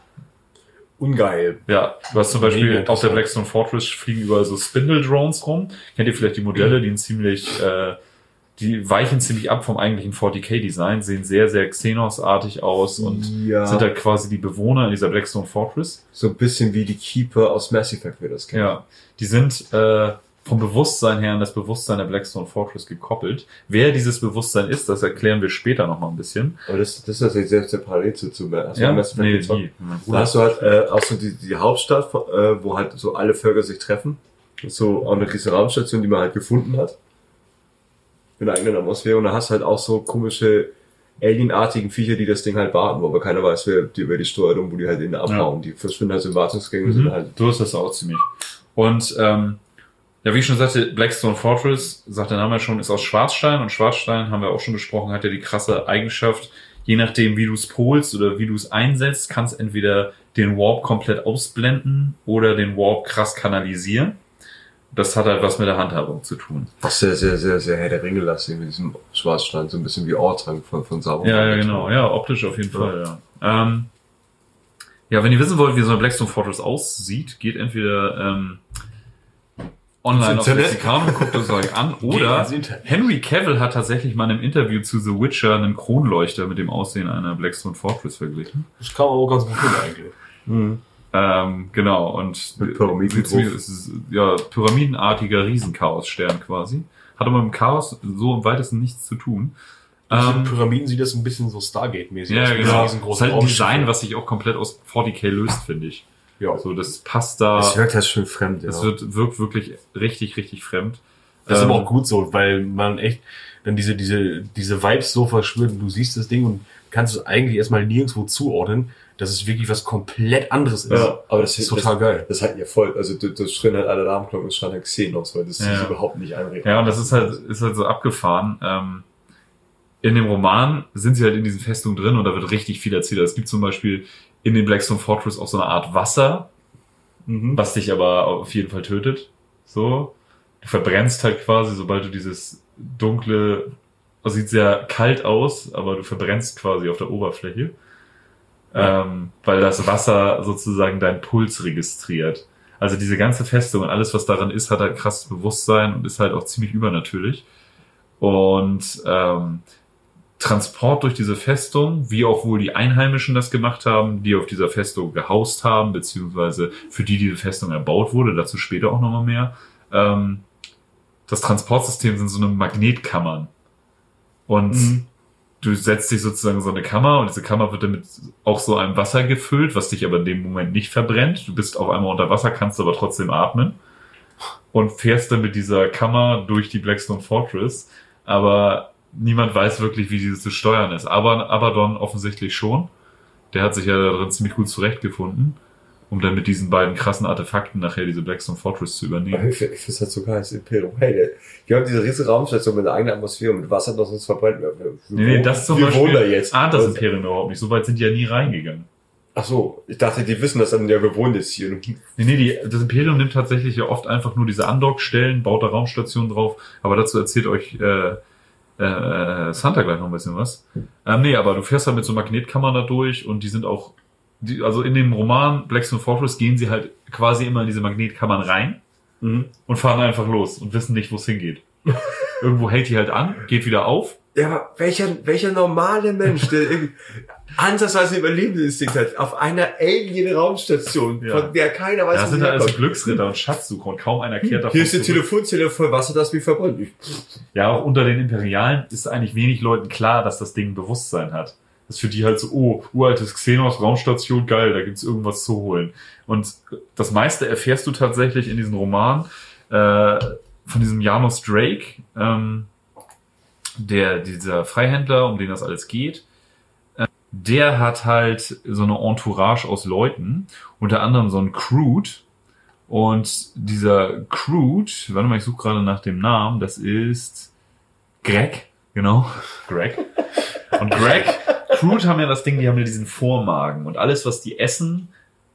Ungeil. Ja, du hast zum Mega Beispiel interessant. auf der Blackstone Fortress fliegen überall so Spindle-Drones rum. Kennt ihr vielleicht die Modelle, die ein ziemlich, äh, die weichen ziemlich ab vom eigentlichen forty K-Design, sehen sehr, sehr Xenos-artig aus und Ja. sind halt quasi die Bewohner in dieser Blackstone Fortress. So ein bisschen wie die Keeper aus Mass Effect, wie das kennen. Ja, die sind äh, vom Bewusstsein her an das Bewusstsein der Blackstone Fortress gekoppelt. Wer dieses Bewusstsein ist, das erklären wir später noch mal ein bisschen. Aber das, das ist tatsächlich sehr, sehr parallel zu, zu Mass Ja, Mass Effect nee, gezockt? die. Mein Da Bruder- hast du halt äh, auch so die, die Hauptstadt, äh, wo halt so alle Völker sich treffen. Das ist so auch eine riesige Raumstation, die man halt gefunden hat. Mit einer eigenen Atmosphäre. Und da hast du halt auch so komische alienartigen Viecher, die das Ding halt warten, wo aber keiner weiß, wer die, wer die steuert und wo die halt in abhauen. Die verschwinden halt so in Wartungsgängen. Sind Mhm. halt So ist das auch ziemlich. Und ähm, ja, wie ich schon sagte, Blackstone Fortress, sagt der Name ja schon, ist aus Schwarzstein. Und Schwarzstein, haben wir auch schon besprochen, hat ja die krasse Eigenschaft, je nachdem, wie du es polst oder wie du es einsetzt, kannst entweder den Warp komplett ausblenden oder den Warp krass kanalisieren. Das hat halt was mit der Handhabung zu tun. auch sehr, sehr, sehr, sehr Herr der Ringe lastig mit diesem Schwarzstein. So ein bisschen wie Ortrank von, von Sauron. Ja, ja, genau. Ja, optisch auf jeden Fall, ja. Ähm, ja, wenn ihr wissen wollt, wie so eine Blackstone Fortress aussieht, geht entweder ähm, online auf Internet. Lexikon und guckt es euch an, oder ins Internet. Henry Cavill hat tatsächlich mal in einem Interview zu The Witcher einen Kronleuchter mit dem Aussehen einer Blackstone Fortress verglichen. Das kann man auch ganz gut hin eigentlich. Mhm. Ähm, genau, und Mit Pyramiden es ist- drauf. es ist, ja, pyramidenartiger Riesenchaos-Stern quasi. Hat aber mit dem Chaos so im weitesten nichts zu tun. Diese Ähm, Pyramiden sieht das ein bisschen so Stargate-mäßig Ja, aus. ja, mit genau. Das riesengroßen ist halt ein Raumschiffen. Design, was sich auch komplett aus forty K löst, finde ich. Ja. So, das passt da. Es wirkt halt schön fremd, ja. Es wird, wirkt wirklich richtig, richtig fremd. Das ist Ähm, aber auch gut so, weil man echt dann diese, diese, diese Vibes so verspürt und du siehst das Ding und kannst es eigentlich erstmal nirgendwo zuordnen, dass es wirklich was komplett anderes ist. Ja, aber das Das ist total das, geil. Das hat ja voll, also du, du schreien halt alle Alarmglocken, es schreien halt Xenos, weil das Ja. ist überhaupt nicht einreden. Ja, und das ist halt, ist halt so abgefahren. Ähm, in dem Roman sind sie halt in diesen Festungen drin und da wird richtig viel erzählt. Es gibt zum Beispiel in den Blackstone Fortress auch so eine Art Wasser, Mhm. was dich aber auf jeden Fall tötet. So. Du verbrennst halt quasi, sobald du dieses dunkle, also sieht sehr kalt aus, aber du verbrennst quasi auf der Oberfläche. Ähm, weil das Wasser sozusagen deinen Puls registriert. Also diese ganze Festung und alles, was daran ist, hat halt krasses Bewusstsein und ist halt auch ziemlich übernatürlich. Und ähm, Transport durch diese Festung, wie auch wohl die Einheimischen das gemacht haben, die auf dieser Festung gehaust haben, beziehungsweise für die diese Festung erbaut wurde, dazu später auch nochmal mehr, ähm, das Transportsystem sind so eine Magnetkammern. Und mhm. du setzt dich sozusagen in so eine Kammer und diese Kammer wird damit auch so einem Wasser gefüllt, was dich aber in dem Moment nicht verbrennt. Du bist auf einmal unter Wasser, kannst aber trotzdem atmen und fährst dann mit dieser Kammer durch die Blackstone Fortress. Aber niemand weiß wirklich, wie diese zu steuern ist. Aber Abaddon offensichtlich schon. Der hat sich ja darin ziemlich gut zurechtgefunden, um dann mit diesen beiden krassen Artefakten nachher diese Blackstone Fortress zu übernehmen. Ich finde es halt so geil, das Imperium. Hey, die haben diese riesige Raumstation mit einer eigenen Atmosphäre, mit Wasser, das uns verbrennt. Wir, wir, nee, nee, das zum wir Beispiel wohnen da jetzt. ahnt das Imperium überhaupt nicht. So weit sind die ja nie reingegangen. Ach so, ich dachte, die wissen das dann, ja, wir wohnen jetzt hier. Nee, nee, die, das Imperium nimmt tatsächlich ja oft einfach nur diese Andockstellen, baut da Raumstationen drauf, aber dazu erzählt euch äh, äh, Santa gleich noch ein bisschen was. Ähm, nee, aber du fährst halt mit so Magnetkammern da durch und die sind auch, die, also in dem Roman Blackstone Fortress gehen sie halt quasi immer in diese Magnetkammern rein mhm. und fahren einfach los und wissen nicht, wo es hingeht. Irgendwo hält die halt an, geht wieder auf. Ja, aber welcher, welcher normale Mensch, der irgendwie ansatzweise Überlebensinstinkt hat, auf einer Alien-Raumstation, Ja. von der keiner weiß, Da wo sind sie halt also herkommt. Glücksritter und Schatzsucher und kaum einer kehrt davon Hier ist die zurück. Telefonzelle voll Wasser, das mich verbrennt. Ja, auch unter den Imperialen ist eigentlich wenig Leuten klar, dass das Ding Bewusstsein hat. Das ist für die halt so, oh, uraltes Xenos, Raumstation, geil, da gibt's irgendwas zu holen. Und das meiste erfährst du tatsächlich in diesem Roman äh, von diesem Janos Drake, ähm, der dieser Freihändler, um den das alles geht. Äh, der hat halt so eine Entourage aus Leuten, unter anderem so ein Crude. Und dieser Crude, warte mal, ich suche gerade nach dem Namen, das ist Greg, genau, Greg. Und Greg, Crude haben ja das Ding, die haben ja diesen Vormagen und alles, was die essen,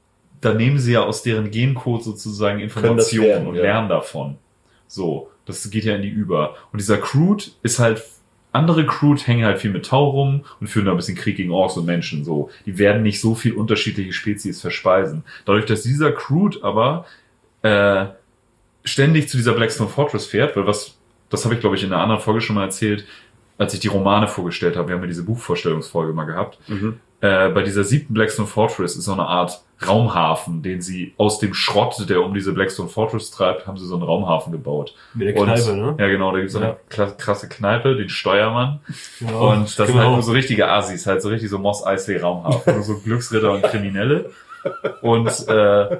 da nehmen sie ja aus deren Gencode sozusagen Informationen lernen, und ja. lernen davon. So, das geht ja in die über. Und dieser Crude ist halt, andere Crude hängen halt viel mit Tau rum und führen da ein bisschen Krieg gegen Orks und Menschen, so. Die werden nicht so viel unterschiedliche Spezies verspeisen. Dadurch, dass dieser Crude aber äh, ständig zu dieser Blackstone Fortress fährt, weil was, das habe ich glaube ich in einer anderen Folge schon mal erzählt, als ich die Romane vorgestellt habe, wir haben ja diese Buchvorstellungsfolge mal gehabt, Mhm. äh, bei dieser siebten Blackstone Fortress ist so eine Art Raumhafen, den sie aus dem Schrott, der um diese Blackstone Fortress treibt, haben sie so einen Raumhafen gebaut. Mit der Und- Kneipe, ne? Ja, genau, da gibt's so eine Ja. kla- krasse Kneipe, den Steuermann. Genau. Und das sind Genau. halt nur so richtige Assis, halt so richtig so Mos Eisley Raumhafen, nur so Glücksritter und Kriminelle. Und äh,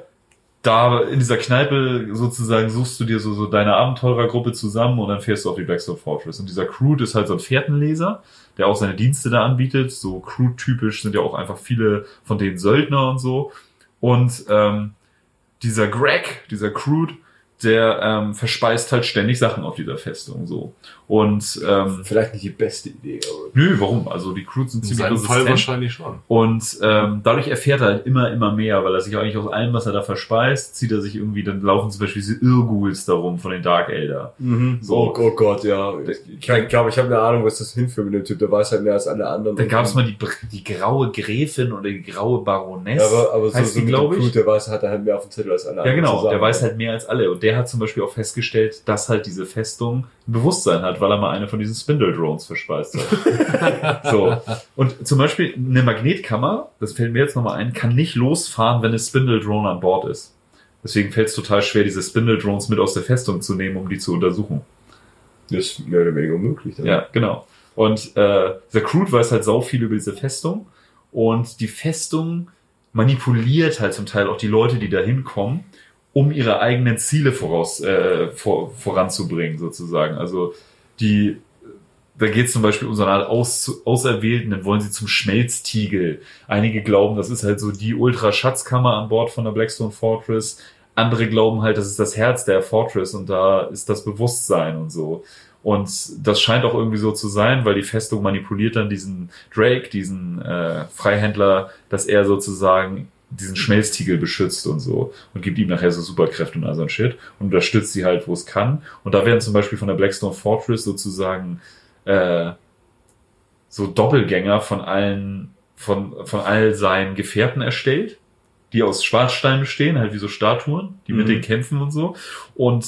da in dieser Kneipe sozusagen suchst du dir so, so deine Abenteurergruppe zusammen und dann fährst du auf die Blackstone Fortress. Und dieser Crude ist halt so ein Fährtenleser, der auch seine Dienste da anbietet. So Crude-typisch sind ja auch einfach viele von denen Söldner und so. Und ähm, dieser Greg, dieser Crude, der ähm, verspeist halt ständig Sachen auf dieser Festung so. Und ähm, Vielleicht nicht die beste Idee, aber nö, warum? Also die Crudes sind In ziemlich seinem Fall resistent. wahrscheinlich schon. Und ähm, dadurch erfährt er halt immer, immer mehr, weil er sich eigentlich aus allem, was er da verspeist, zieht er sich irgendwie, dann laufen zum Beispiel diese Irrghouls darum von den Dark Elder. So. Oh, oh Gott, ja. Ich glaube, ich habe eine Ahnung, was das hinführt mit dem Typ. Der weiß halt mehr als alle anderen. Dann gab es mal die, die graue Gräfin oder die graue Baroness. Ja, aber, aber so, heißt so die, mit dem glaube Crude, ich. der weiß, hat er halt mehr auf dem Zettel als alle Ja, anderen. genau, zusammen. der weiß halt mehr als alle. Und der hat zum Beispiel auch festgestellt, dass halt diese Festung ein Bewusstsein hat, weil er mal eine von diesen Spindle-Drones verspeist hat. So. Und zum Beispiel eine Magnetkammer, das fällt mir jetzt nochmal ein, kann nicht losfahren, wenn eine Spindle-Drone an Bord ist. Deswegen fällt es total schwer, diese Spindle-Drones mit aus der Festung zu nehmen, um die zu untersuchen. Das ist mehr oder weniger unmöglich. Dann. Ja, genau. Und äh, der Crude weiß halt sau viel über diese Festung. Und die Festung manipuliert halt zum Teil auch die Leute, die da hinkommen, um ihre eigenen Ziele voraus äh, vor, voranzubringen, sozusagen. Also die, da geht es zum Beispiel um so eine Art Aus, Auserwählten, dann wollen sie zum Schmelztiegel. Einige glauben, das ist halt so die Ultra-Schatzkammer an Bord von der Blackstone Fortress. Andere glauben halt, das ist das Herz der Fortress und da ist das Bewusstsein und so. Und das scheint auch irgendwie so zu sein, weil die Festung manipuliert dann diesen Drake, diesen äh, Freihändler, dass er sozusagen diesen Schmelztiegel beschützt und so und gibt ihm nachher so Superkräfte und all so ein Shit und unterstützt sie halt, wo es kann. Und da werden zum Beispiel von der Blackstone Fortress sozusagen äh, so Doppelgänger von allen, von, von all seinen Gefährten erstellt, die aus Schwarzstein bestehen, halt wie so Statuen, die mit Mhm. denen kämpfen und so. Und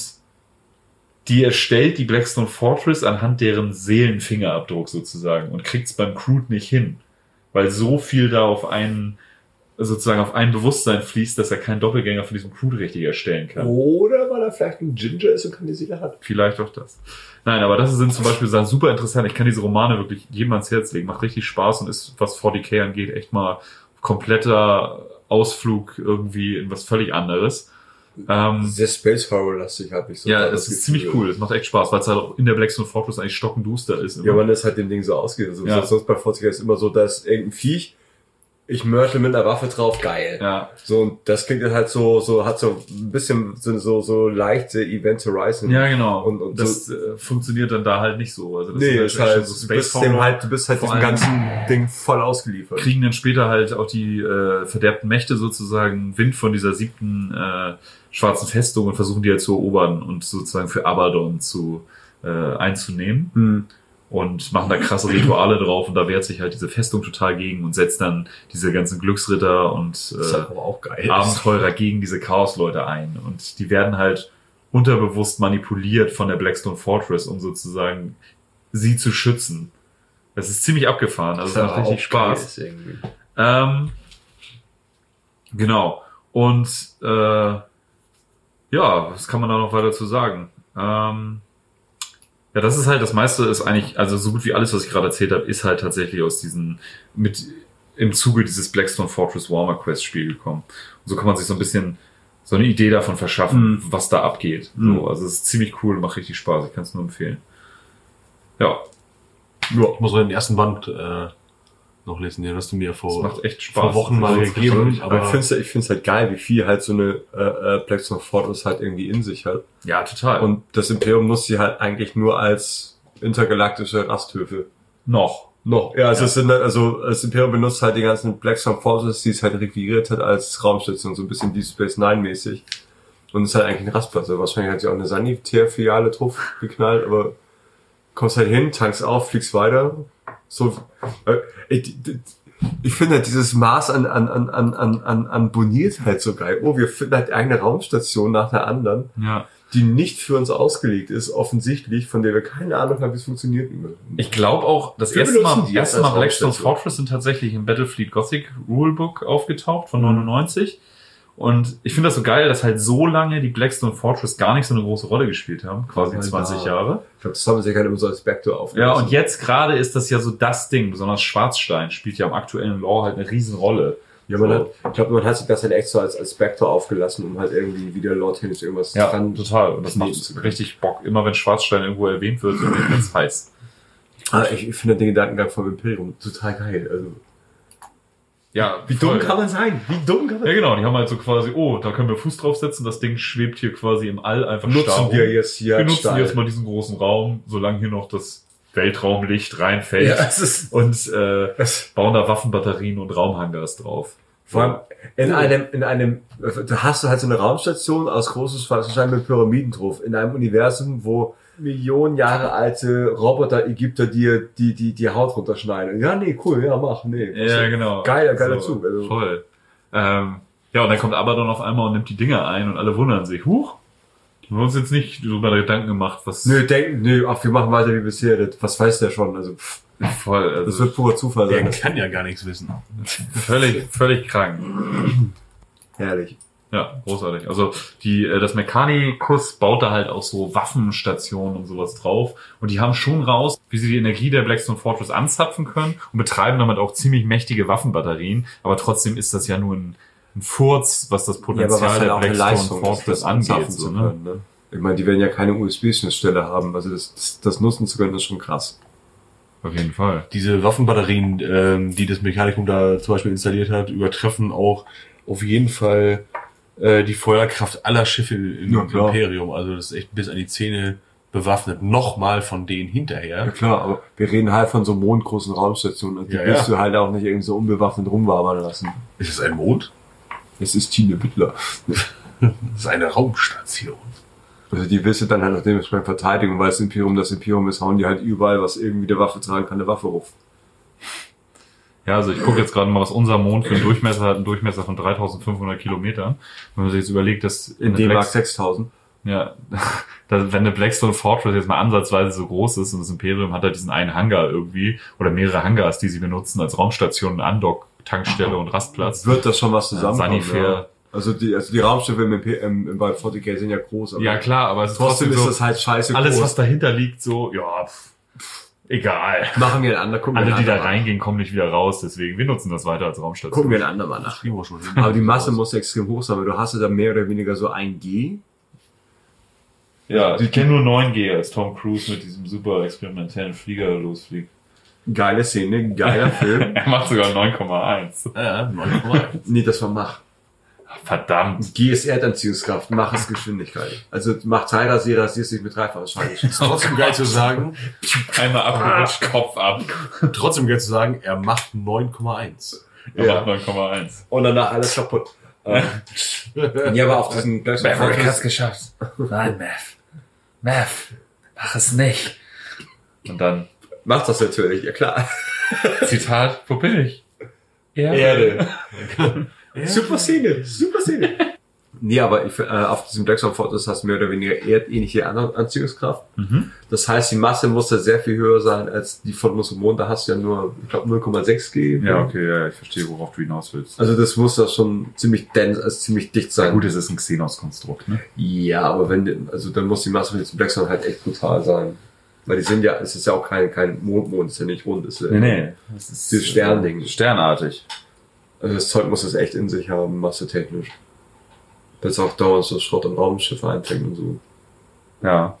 die erstellt die Blackstone Fortress anhand deren Seelenfingerabdruck sozusagen und kriegt's beim Crude nicht hin, weil so viel da auf einen sozusagen auf ein Bewusstsein fließt, dass er keinen Doppelgänger von diesem Crew richtig erstellen kann. Oder weil er vielleicht ein Ginger ist und keine Seele hat. Vielleicht auch das. Nein, aber das sind zum Beispiel Sachen super interessant. Ich kann diese Romane wirklich jedem ans Herz legen. Macht richtig Spaß und ist, was forty K angeht, echt mal kompletter Ausflug irgendwie in was völlig anderes. Ähm, Sehr Space Horror-lastig, habe ich so. ja, es ist ziemlich cool. Es macht echt Spaß, weil es halt auch in der Blackstone Fortress eigentlich stockenduster ist. Immer. Ja, weil das halt dem Ding so ausgeht. Also Ja. sonst bei forty K ist immer so, dass irgendein Viech, ich mörtel mit einer Waffe drauf, geil. Ja. So, und das klingt halt so, so, hat so ein bisschen so, so, so leichte Event Horizon. Ja, genau. Und, und das so, äh, funktioniert dann da halt nicht so. Also das nee, ist ist halt, halt, echt so du bist Space dem Horror. halt, du bist halt Vor diesem allem- ganzen Ding voll ausgeliefert. Kriegen dann später halt auch die äh, verderbten Mächte sozusagen Wind von dieser siebten äh, schwarzen Festung und versuchen die halt zu erobern und sozusagen für Abaddon zu äh, einzunehmen. Hm. Und machen da krasse Rituale drauf und da wehrt sich halt diese Festung total gegen und setzt dann diese ganzen Glücksritter und Das ist halt äh, aber auch geil. Abenteurer gegen diese Chaosleute ein. Und die werden halt unterbewusst manipuliert von der Blackstone Fortress, um sozusagen sie zu schützen. Das ist ziemlich abgefahren, also es macht richtig Spaß. Ähm, genau. Und äh, ja, was kann man da noch weiter zu sagen? Ähm, ja, das ist halt, das meiste ist eigentlich, also so gut wie alles, was ich gerade erzählt habe, ist halt tatsächlich aus diesen, mit im Zuge dieses Blackstone Fortress Warhammer Quest Spiel gekommen. Und so kann man sich so ein bisschen so eine Idee davon verschaffen, Mhm. was da abgeht. Mhm. So, also es ist ziemlich cool, macht richtig Spaß, ich kann es nur empfehlen. Ja, Ja, ich muss noch den ersten Band äh, noch lesen, den hast du mir es vor, macht echt Spaß. vor Wochen mal Das ist gegeben. richtig- Aber ich Aber finde es ich find's halt geil, wie viel halt so eine äh, äh, Blackstone Fortress halt irgendwie in sich hat. Ja, total. Und das Imperium nutzt sie halt eigentlich nur als intergalaktische Rasthöfe. noch. Noch. Ja, also Ja. es sind halt, also das Imperium benutzt halt die ganzen Blackstone Forces, die es halt requiriert hat als Raumstation, so ein bisschen Deep Space Nine mäßig. Und es ist halt eigentlich ein Rastplatz. Also wahrscheinlich hat sie auch eine Sanitär-Filiale drauf geknallt, aber kommst halt hin, tankst auf, fliegst weiter. So, äh, ich, ich finde halt dieses Maß an, an, an, an, an, an Boniertheit so geil. Oh, wir finden halt eine Raumstation nach der anderen, Ja. die nicht für uns ausgelegt ist, offensichtlich, von der wir keine Ahnung haben, wie es funktioniert. Ich glaube auch, das Wir erste Mal, benutzen die erste jetzt Mal als Blackstone Raumstation. Fortress sind tatsächlich im Battlefleet Gothic Rulebook aufgetaucht von Mhm. neunundneunzig. Und ich finde das so geil, dass halt so lange die Blackstone Fortress gar nicht so eine große Rolle gespielt haben. Quasi Ja, zwanzig ja. Jahre. Ich glaube, das haben sie ja gerade immer so als Backdoor Ja, aufgelassen. und jetzt gerade ist das ja so das Ding. Besonders Schwarzstein spielt ja im aktuellen Lore halt eine Riesenrolle. Ja, man So. hat, ich glaube, man hat sich das halt echt so als, als Backdoor aufgelassen, um halt irgendwie wieder lore-technisch irgendwas Ja, dran total. Und das nehmen macht zu können. richtig Bock. Immer wenn Schwarzstein irgendwo erwähnt wird, dann wird es heiß. Ah, ich, ich finde den Gedankengang vom Imperium total geil. Also, Ja, wie dumm kann man sein? Wie dumm kann man Ja, genau. Die haben halt so quasi, oh, da können wir Fuß draufsetzen. Das Ding schwebt hier quasi im All einfach starr Nutzen rum. wir jetzt hier Wir nutzen Stahl. jetzt mal diesen großen Raum, solange hier noch das Weltraumlicht reinfällt. Ja, es ist, Und äh, es, bauen da Waffenbatterien und Raumhangars drauf. vor allem in einem, in einem, da hast du halt so eine Raumstation aus großes Fallstein mit Pyramiden drauf, in einem Universum, wo Millionen Jahre alte Roboter Ägypter dir die, die, die Haut runterschneiden. Ja, nee, cool, ja, mach, nee. Ja, genau. Geiler, geiler Zug, also. Voll. Ähm, ja, und dann kommt Abaddon auf einmal und nimmt die Dinger ein und alle wundern sich. Huch, wir haben uns jetzt nicht darüber Gedanken gemacht, was... Nö, denken, nö, ach, wir machen weiter wie bisher, das, was weiß der schon, also, pff, Voll, das also wird purer Zufall der sein. kann ja gar nichts wissen. völlig, völlig krank. Herrlich. Ja, großartig. Also die, äh, das Mechanicus baut da halt auch so Waffenstationen und sowas drauf. Und die haben schon raus, wie sie die Energie der Blackstone Fortress anzapfen können und betreiben damit auch ziemlich mächtige Waffenbatterien. Aber trotzdem ist das ja nur ein, ein Furz, was das Potenzial der Blackstone Fortress angeht. So, ne? können, ne? Ich meine, die werden ja keine U S B-Schnittstelle haben. Also das, das, das nutzen zu können, ist schon krass. Auf jeden Fall. Diese Waffenbatterien, ähm, die das Mechanikum da zum Beispiel installiert hat, übertreffen auch auf jeden Fall äh, die Feuerkraft aller Schiffe im Ja, klar. Imperium. Also das ist echt bis an die Zähne bewaffnet. Nochmal von denen Ja hinterher. klar, aber wir reden halt von so mondgroßen Raumstationen und die Ja, willst ja. du halt auch nicht irgendwie so unbewaffnet rumwabern lassen. Ist es ein Mond? Es ist Tine Bittler. Das ist eine Raumstation. Also die willst du dann halt auch dementsprechend verteidigen, weil das Imperium das Imperium ist, hauen die halt überall, was irgendwie der Waffe tragen kann, eine Waffe ruf. Ja, also ich gucke jetzt gerade mal, was unser Mond für einen Durchmesser hat, einen Durchmesser von dreitausendfünfhundert Kilometern. Wenn man sich jetzt überlegt, dass In eine D-Mark Black- sechstausend. Ja, da, wenn eine Blackstone Fortress jetzt mal ansatzweise so groß ist und das Imperium hat halt diesen einen Hangar irgendwie oder mehrere Hangars, die sie benutzen als Raumstation und Tankstelle und Rastplatz. Wird das schon was zusammenkommen? Sanifair. Ja. Also die, also die Raumschiffe im, im, im, bei forty K sind ja groß. Aber Ja klar, aber es ist trotzdem trotzdem ist so, das halt scheiße alles, groß. was dahinter liegt, so, ja, pff, pff, egal. Machen wir einen anderen, gucken Alle, wir die einen da anderen reingehen, kommen nicht wieder raus, deswegen, wir nutzen das weiter als mal. Raumstation. Gucken wir einen anderen mal nach. Kriegen wir schon hin. Aber die Masse muss extrem hoch sein, weil du hast ja dann mehr oder weniger so ein G. Ja, ich kenne nur neun G, als Tom Cruise mit diesem super experimentellen Flieger losfliegt. Geile Szene, geiler Film. Er macht sogar neun Komma eins. Ja, neun Komma eins. Nee, das war Mach. Verdammt. G ist Erdanziehungskraft, Mach ist Geschwindigkeit. Also mach Zeitrasier, rasierst dich mit dreifacher Schallgeschwindigkeit. Ist trotzdem geil zu sagen, Einmal abgerutscht, Kopf ab. trotzdem geil zu sagen, er macht neun Komma eins. Er Ja. macht neun Komma eins. Und danach alles kaputt. Ähm, ja, aber auf diesen geschafft. Nein, Mav. Mav, mach es nicht. Und dann, macht das natürlich, ja klar. Zitat, wo bin ich? Erde. Erde. Super Szene, super Szene. Nee, aber ich, äh, auf diesem Blackstone Fortress hast du mehr oder weniger erdähnliche An- Anziehungskraft. Mhm. Das heißt, die Masse muss da sehr viel höher sein als die von unserem Mond. Da hast du ja nur, ich glaube, null Komma sechs G. Ja, okay, ja, ich verstehe, worauf du hinaus willst. Also das muss da schon ziemlich dense, also ziemlich dicht sein. Ja, gut, es ist ein Xenos-Konstrukt, ne? Ja, aber wenn, also dann muss die Masse von diesem Blackstone halt echt brutal sein. Weil die sind ja, es ist ja auch kein, kein Mondmond, es ist ja nicht rund, es ist ja Das ist dieses Sternding. Sternartig. Also das Zeug muss es echt in sich haben, massetechnisch. Das auch dauernd so Schrott und Raumschiffe einfängt und so. Ja.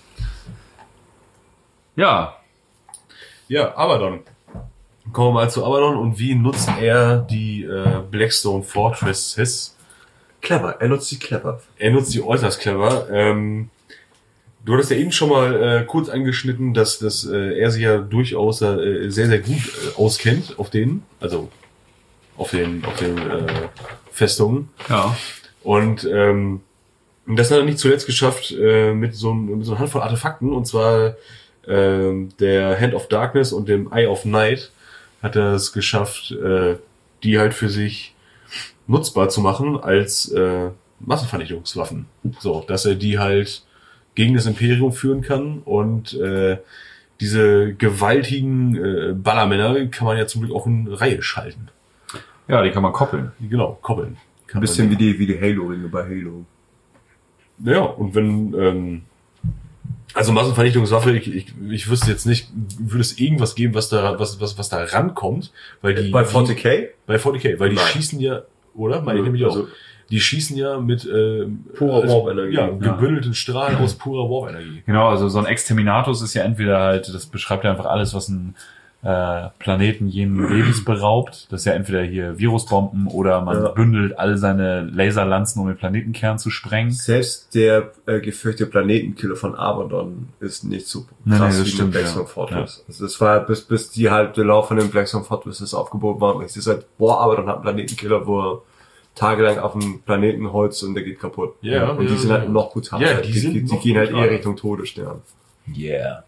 Ja. Ja, Abaddon. Kommen wir mal zu Abaddon und wie nutzt er die äh, Blackstone Fortresses? Clever, er nutzt die clever. Er nutzt die äußerst clever. Ähm, du hattest ja eben schon mal äh, kurz angeschnitten, dass, dass äh, er sich ja durchaus äh, sehr, sehr gut äh, auskennt auf denen, also auf den, auf den äh, Festungen. Ja. Und ähm, das hat er nicht zuletzt geschafft äh, mit, so ein, mit so einer Handvoll Artefakten, und zwar ähm, der Hand of Darkness und dem Eye of Night hat er es geschafft, äh, die halt für sich nutzbar zu machen als äh, Massenvernichtungswaffen. So, dass er die halt gegen das Imperium führen kann, und äh, diese gewaltigen äh, Ballermänner kann man ja zum Glück auch in Reihe schalten. Ja, die kann man koppeln. Genau, koppeln. Ein bisschen wie die, wie die Halo-Ringe bei Halo. Ja, und wenn, ähm, also Massenvernichtungswaffe, ich, ich, ich wüsste jetzt nicht, würde es irgendwas geben, was da, was, was, was da rankommt, weil die, Bei forty K? bei forty K, weil die Nein. schießen ja, oder? Meine ich nämlich auch. Also- Die schießen ja mit, ähm, Purer also, Warp-Energie. Ja, Ja. gebündelten Strahlen aus purer Warp-Energie. Genau, also so ein Exterminatus ist ja entweder halt, das beschreibt ja einfach alles, was ein äh, Planeten jeden Lebens beraubt. Das ist ja entweder hier Virusbomben oder man Ja. bündelt all seine Laserlanzen, um den Planetenkern zu sprengen. Selbst der äh, gefürchtete Planetenkiller von Abaddon ist nicht so Nee, nee, krass das wie stimmt, der Blackstone ja. Fortress. Also das war bis bis die halt der Lauf von den Blackstone Fortresses aufgebaut war. Und ich sehe halt, boah, Abaddon hat einen Planetenkiller, wo er tagelang auf dem Planeten holzt und der geht kaputt. Ja, und ja, die sind ja. halt noch brutaler. Ja, die die, sind die, die noch gehen halt brutaler. eher Richtung Todesstern. Yeah.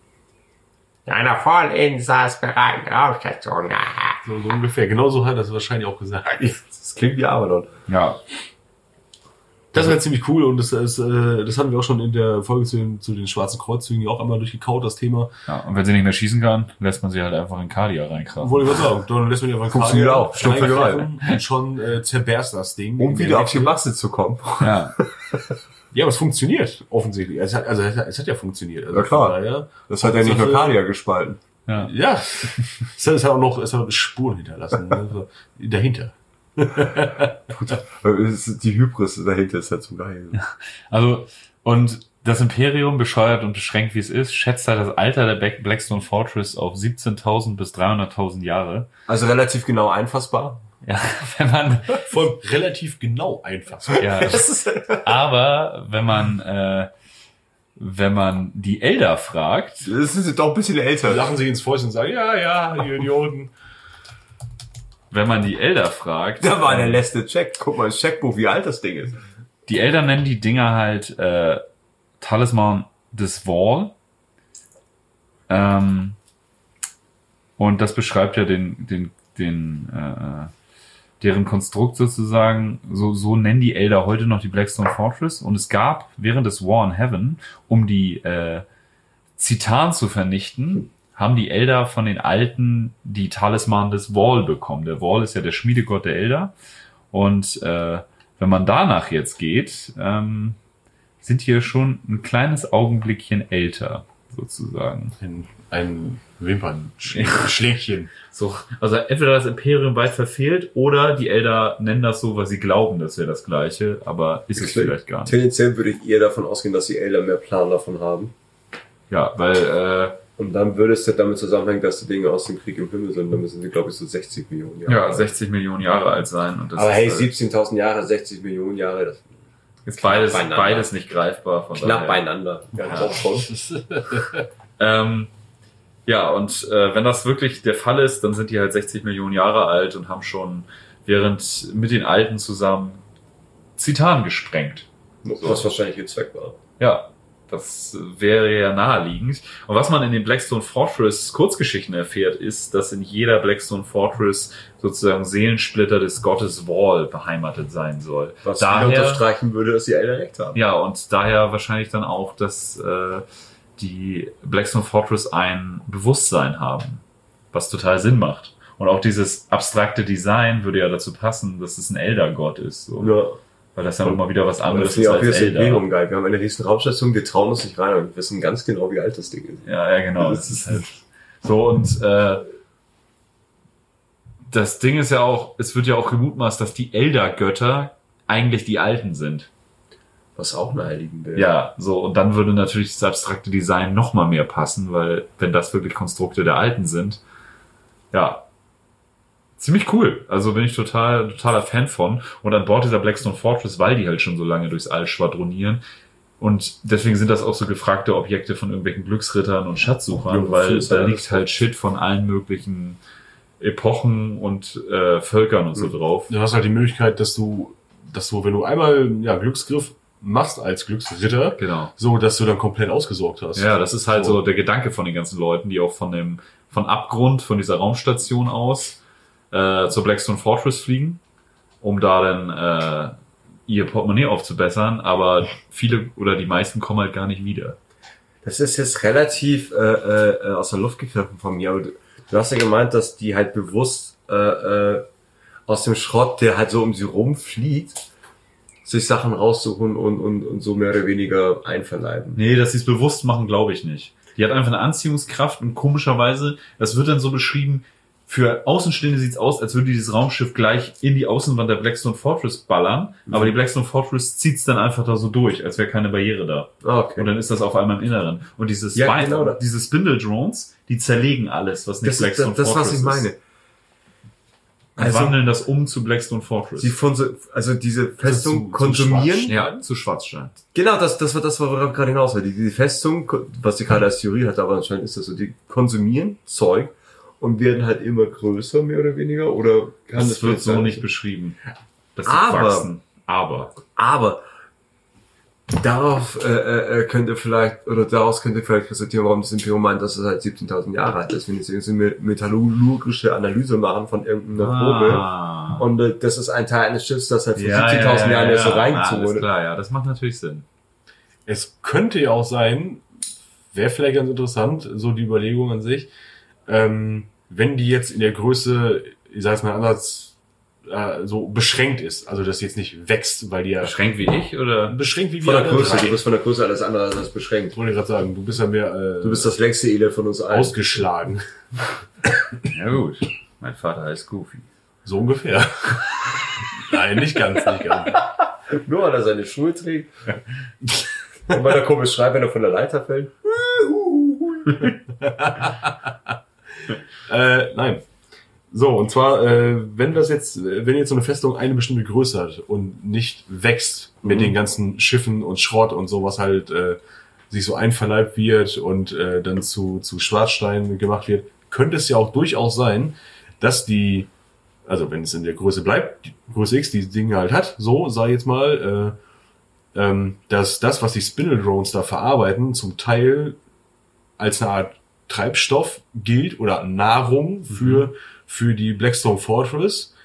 Einer von Ihnen saß bereit, Raumstation. So, so ungefähr. Genauso hat er es wahrscheinlich auch gesagt. Das klingt wie Abaddon. Ja. Das wäre ziemlich cool, und das ist, äh, das hatten wir auch schon in der Folge zu den, zu den schwarzen Kreuzzügen ja auch einmal durchgekaut, das Thema. Ja. Und wenn sie nicht mehr schießen kann, lässt man sie halt einfach in Cardia reinkramen. Wollte ich mal sagen, dann lässt man die einfach Funktioniert Karte auch, Sturm für reingreifen und schon äh, zerberst das Ding. Um In wieder der auf die Mitte. Masse zu kommen. Ja. Ja, aber es funktioniert, offensichtlich. Es hat, also es hat, es hat ja funktioniert. Also Ja, klar. von daher, Das hat ja nicht nur Hauptsache- Cardia gespalten. Ja. ja, es hat, es hat auch noch, es hat Spuren hinterlassen, ne, so dahinter. Die Hybris dahinter ist halt so geil. Also, und das Imperium, bescheuert und beschränkt wie es ist, schätzt halt das Alter der Black- Blackstone Fortress auf siebzehntausend bis dreihunderttausend Jahre. Also relativ genau einfassbar. Ja, wenn man, Vor allem relativ genau einfach. ja, aber wenn man, äh, wenn man die Elder fragt, Das ist doch ein bisschen älter. Lachen sich ins Fäustchen und sagen, ja, ja, die Idioten. wenn man die Elder fragt, Da war der letzte Check. Guck mal, das Checkbuch, wie alt das Ding ist. die Elder nennen die Dinger halt äh, Talisman des Wall. Ähm, und das beschreibt ja den, den, den, äh, deren Konstrukt sozusagen. So, so nennen die Elder heute noch die Blackstone Fortress. Und es gab während des War in Heaven, um die äh, Zitan zu vernichten, haben die Elder von den Alten die Talisman des Wall bekommen. Der Wall ist ja der Schmiedegott der Elder. Und äh, wenn man danach jetzt geht, ähm, sind hier schon ein kleines Augenblickchen älter, sozusagen. Ein, ein Wimpernschlägchen. So, also entweder das Imperium weit verfehlt oder die Elder nennen das so, weil sie glauben, das wäre das Gleiche, aber ist es vielleicht gar nicht. Tendenziell würde ich eher davon ausgehen, dass die Elder mehr Plan davon haben. Ja, weil äh, Und dann würde es damit zusammenhängen, dass die Dinge aus dem Krieg im Himmel sind. Dann müssen sie, glaube ich, so sechzig Millionen Jahre ja alt. sechzig Millionen Jahre alt sein. Und das Aber ist, hey, äh, siebzehntausend Jahre, sechzig Millionen Jahre, das ist beides, beieinander. beides nicht greifbar. Von knapp daher. beieinander. Ja, Ja. doch schon. Ähm, ja, und äh, wenn das wirklich der Fall ist, dann sind die halt sechzig Millionen Jahre alt und haben schon während mit den Alten zusammen Zitan gesprengt. Was wahrscheinlich ihr Zweck war. Ja, das wäre ja naheliegend. Und was man in den Blackstone Fortress Kurzgeschichten erfährt, ist, dass in jeder Blackstone Fortress sozusagen Seelensplitter des Gottes Wall beheimatet sein soll. Was wieder daher, unterstreichen würde, dass die Elder recht haben. ja, und daher wahrscheinlich dann auch, dass äh, die Blackstone Fortress ein Bewusstsein haben, was total Sinn macht. Und auch dieses abstrakte Design würde ja dazu passen, dass es ein Elder-Gott ist. So. Ja. Weil das ja nochmal wieder was anderes das ist ja auch als wieder das Elder. Imperium geil. Wir haben eine riesen Raumstation, wir trauen uns nicht rein und wir wissen ganz genau, wie alt das Ding ist. Ja, ja, genau. Das ist halt so. Und äh, das Ding ist ja auch, es wird ja auch gemutmaßt, dass die Elder-Götter eigentlich die Alten sind. Was auch naheliegend wäre. Ja, so. Und dann würde natürlich das abstrakte Design noch mal mehr passen, weil wenn das wirklich Konstrukte der Alten sind, ja, ziemlich cool. Also bin ich total, totaler Fan von. Und an Bord dieser Blackstone Fortress, weil die halt schon so lange durchs All schwadronieren. Und deswegen sind das auch so gefragte Objekte von irgendwelchen Glücksrittern und Schatzsuchern, Ja, weil das ist da alles liegt halt Shit von allen möglichen Epochen und äh, Völkern und so drauf. Du hast halt die Möglichkeit, dass du, dass du, wenn du einmal ja, Glücksgriff machst als Glücksritter, Genau. so dass du dann komplett ausgesorgt hast. Ja, das ist halt So. so der Gedanke von den ganzen Leuten, die auch von dem, von Abgrund, von dieser Raumstation aus äh, zur Blackstone Fortress fliegen, um da dann äh, ihr Portemonnaie aufzubessern, aber viele oder die meisten kommen halt gar nicht wieder. Das ist jetzt relativ äh, äh, aus der Luft gegriffen von mir, aber du, du hast ja gemeint, dass die halt bewusst äh, äh, aus dem Schrott, der halt so um sie rumfliegt, sich Sachen raussuchen und, und, und so mehr oder weniger einverleiben. Nee, dass sie es bewusst machen, glaube ich nicht. Die hat einfach eine Anziehungskraft und komischerweise, das wird dann so beschrieben, für Außenstehende sieht's aus, als würde dieses Raumschiff gleich in die Außenwand der Blackstone Fortress ballern, mhm. aber die Blackstone Fortress zieht's dann einfach da so durch, als wäre keine Barriere da. Ah, okay. Und dann ist das auf einmal im Inneren. Und dieses Ja, Spine, genau das. diese Spindle-Drones, die zerlegen alles, was nicht Das ist Blackstone das, das Fortress was ich meine. ist. Und Also- wandeln das um zu Blackstone Fortress. Sie von so, also diese Festung zu- zu konsumieren. schwarz. ja, zu Schwarzstein. Genau, das, das war das, worauf ich gerade hinaus will. Die, die Festung, was sie gerade als Theorie hat, aber anscheinend ist das so, die konsumieren Zeug und werden halt immer größer, mehr oder weniger, oder kann Das wird vielleicht so sein? nicht beschrieben. Dass sie Aber- wachsen. Aber. Aber darauf äh, äh, könnte vielleicht, oder daraus könnte vielleicht resultieren, warum das Imperium meint, dass es halt siebzehntausend Jahre alt ist, wenn sie jetzt eine metallurgische Analyse machen von irgendeiner Probe. Ah. Und äh, das ist ein Teil eines Schiffs, das halt vor Ja, siebzehntausend ja, Jahren ja, erst so ja. reingezogen Alles wurde. klar, ja, das macht natürlich Sinn. Es könnte ja auch sein, wäre vielleicht ganz interessant, so die Überlegung an sich, ähm, wenn die jetzt in der Größe, ich sag jetzt mal anders, äh, so beschränkt ist, also dass jetzt nicht wächst, weil die ja Beschränkt wie ich, oder? beschränkt wie Von wir der alle Größe, drei. du bist von der Größe alles andere als beschränkt. Ich wollte gerade sagen, du bist ja mehr äh, Du bist das längste Elend von uns allen. ausgeschlagen. Ja gut. Mein Vater heißt Goofy. So ungefähr. Nein, nicht ganz, nicht ganz. Nur weil er seine Schuhe trägt. Und weil der komisch schreit, wenn er von der Leiter fällt. äh, nein. So, und zwar, äh, wenn das jetzt, wenn jetzt so eine Festung eine bestimmte Größe hat und nicht wächst mit Mhm. den ganzen Schiffen und Schrott und sowas halt äh, sich so einverleibt wird und äh, dann zu, zu Schwarzstein gemacht wird, könnte es ja auch durchaus sein, dass die, also wenn es in der Größe bleibt, die Größe X, die Dinge halt hat, so, sag ich jetzt mal, äh, ähm, dass das, was die Spindle Drones da verarbeiten, zum Teil als eine Art Treibstoff gilt oder Nahrung für, für die Blackstone Fortress,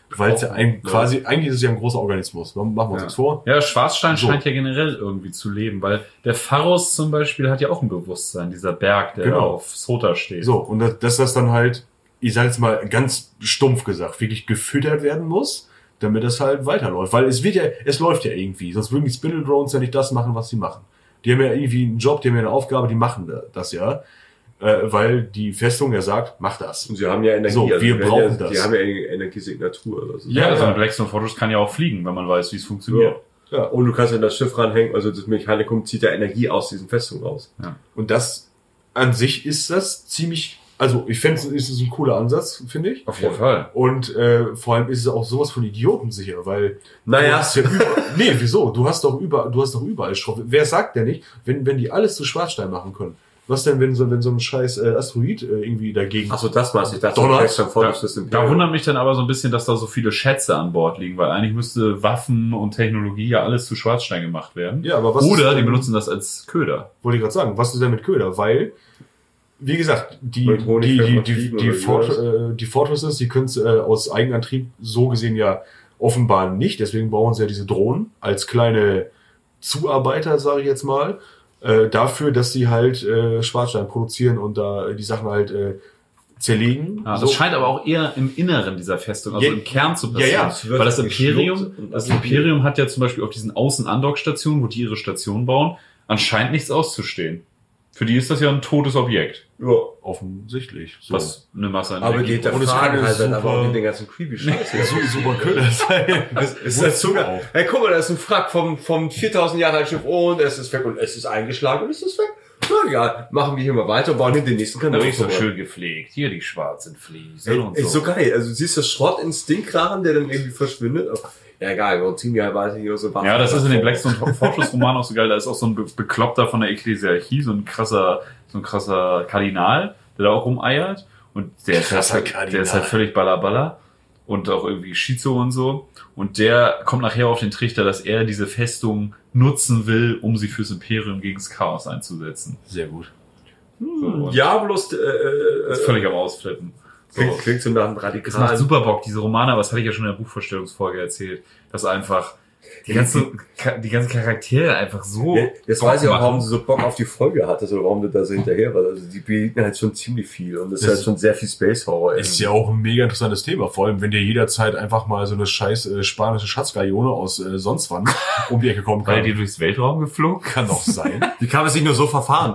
Weil es ja ein, quasi, eigentlich ist es ja ein großer Organismus. Machen wir uns Ja. nichts vor. Ja, Schwarzstein So. scheint ja generell irgendwie zu leben, weil der Pharos zum Beispiel hat ja auch ein Bewusstsein, dieser Berg, der Genau. auf Sota steht. So, und dass, dass das dann halt, ich sage jetzt mal ganz stumpf gesagt, wirklich gefüttert werden muss, damit das halt weiterläuft. Weil es wird ja, es läuft ja irgendwie. Sonst würden die Spindle Drones ja nicht das machen, was sie machen. Die haben ja irgendwie einen Job, die haben ja eine Aufgabe, die machen das ja. Äh, weil die Festung ja sagt, mach das. Und sie haben ja Energie. So, wir die werden brauchen ja, das. Die haben ja eine Energiesignatur. Oder so. Ja, also Ja. ein Blackstone Fortress kann ja auch fliegen, wenn man weiß, wie es funktioniert. Ja. Und du kannst ja das Schiff ranhängen, also das Mechanikum zieht ja Energie aus diesen Festungen raus. Und das an sich ist das ziemlich, also ich fände es ist ein cooler Ansatz, finde ich. Auf jeden Fall. Und äh, vor allem ist es auch sowas von Idioten sicher, weil Naja. du hast ja überall, nee, wieso? Du hast doch überall, du hast doch überall Schrott. Wer sagt denn nicht, wenn wenn die alles zu Schwarzstein machen können? Was denn, wenn so wenn so ein scheiß äh, Asteroid äh, irgendwie dagegen? Achso, das war's. Ich dachte, Donner. du dann vor, Da, das Imperium. da wundert mich dann aber so ein bisschen, dass da so viele Schätze an Bord liegen, weil eigentlich müsste Waffen und Technologie ja alles zu Schwarzstein gemacht werden. Ja, aber was Oder ist die denn- benutzen das als Köder. Wollte ich gerade sagen, was ist denn mit Köder? Weil, wie gesagt, die, Mit Honig die, kann die, man die, fliegen die, oder wie Fort, das? äh, die Fortresses, die können es äh, aus Eigenantrieb so gesehen ja offenbar nicht. Deswegen brauchen sie ja diese Drohnen als kleine Zuarbeiter, sage ich jetzt mal, äh, dafür, dass sie halt äh, Schwarzstein produzieren und da die Sachen halt äh, zerlegen. Ja, das So. scheint aber auch eher im Inneren dieser Festung, also Ja, im Kern zu ja, passieren. ja, es wird weil das geschluckt Imperium, und das assimiliert. Imperium hat ja zum Beispiel auf diesen Außen-Andock-Stationen, wo die ihre Station bauen, anscheinend nichts auszustehen. Für die ist das ja ein totes Objekt, Ja. Offensichtlich. So. was eine Masse an Aber Energie die, der Und es Fragen kann halt dann super- aber auch in den ganzen creepy Scheiß. so super Köder sein. Das ist das sogar. auch. Hey, guck mal, da ist ein Frack vom, vom viertausend Jahre alten Schiff und es ist weg und es ist eingeschlagen und es ist weg. Na ja, machen wir hier mal weiter und bauen in den nächsten Kanal. Richtig so schön gepflegt. Hier die schwarzen Fliesen und Ey, so. so geil. Also du siehst das Schrott ins Dingkragen, der dann irgendwie verschwindet. Ja, egal, wir ziehen ja weiter hier so Waffen. Ja, das ist in dem Blackstone Fortress Roman auch so geil. Da ist auch so ein Be Bekloppter von der Ekklesiarchie, so ein krasser, so ein krasser Kardinal, der da auch rumeiert. Und der ist, Krasser halt, Kardinal. der ist halt völlig ballerballer. Und auch irgendwie Schizo und so. Und der kommt nachher auf den Trichter, dass er diese Festung nutzen will, um sie fürs Imperium gegen das Chaos einzusetzen. Sehr gut. So, und Ja, bloß, äh, äh, ist völlig am Ausflippen. So. klingt, klingt so nach einem Es macht radikalen. super Bock, diese Romane, aber das hatte ich ja schon in der Buchvorstellungsfolge erzählt, dass einfach die ganzen, die ganzen Charaktere einfach so. Ja, jetzt Bock weiß ich auch, warum machen. du so Bock auf die Folge hattest oder warum du da so hinterher warst. Also die bieten halt schon ziemlich viel und es ist Das halt schon sehr viel Space Horror. Ist ja auch ein mega interessantes Thema, vor allem wenn dir jederzeit einfach mal so eine scheiß äh, spanische Schatzgaleone aus äh, sonst wann um die Ecke kommen Weil kann. die durchs Weltraum geflogen? Kann doch sein. Wie kann man sich nur so verfahren?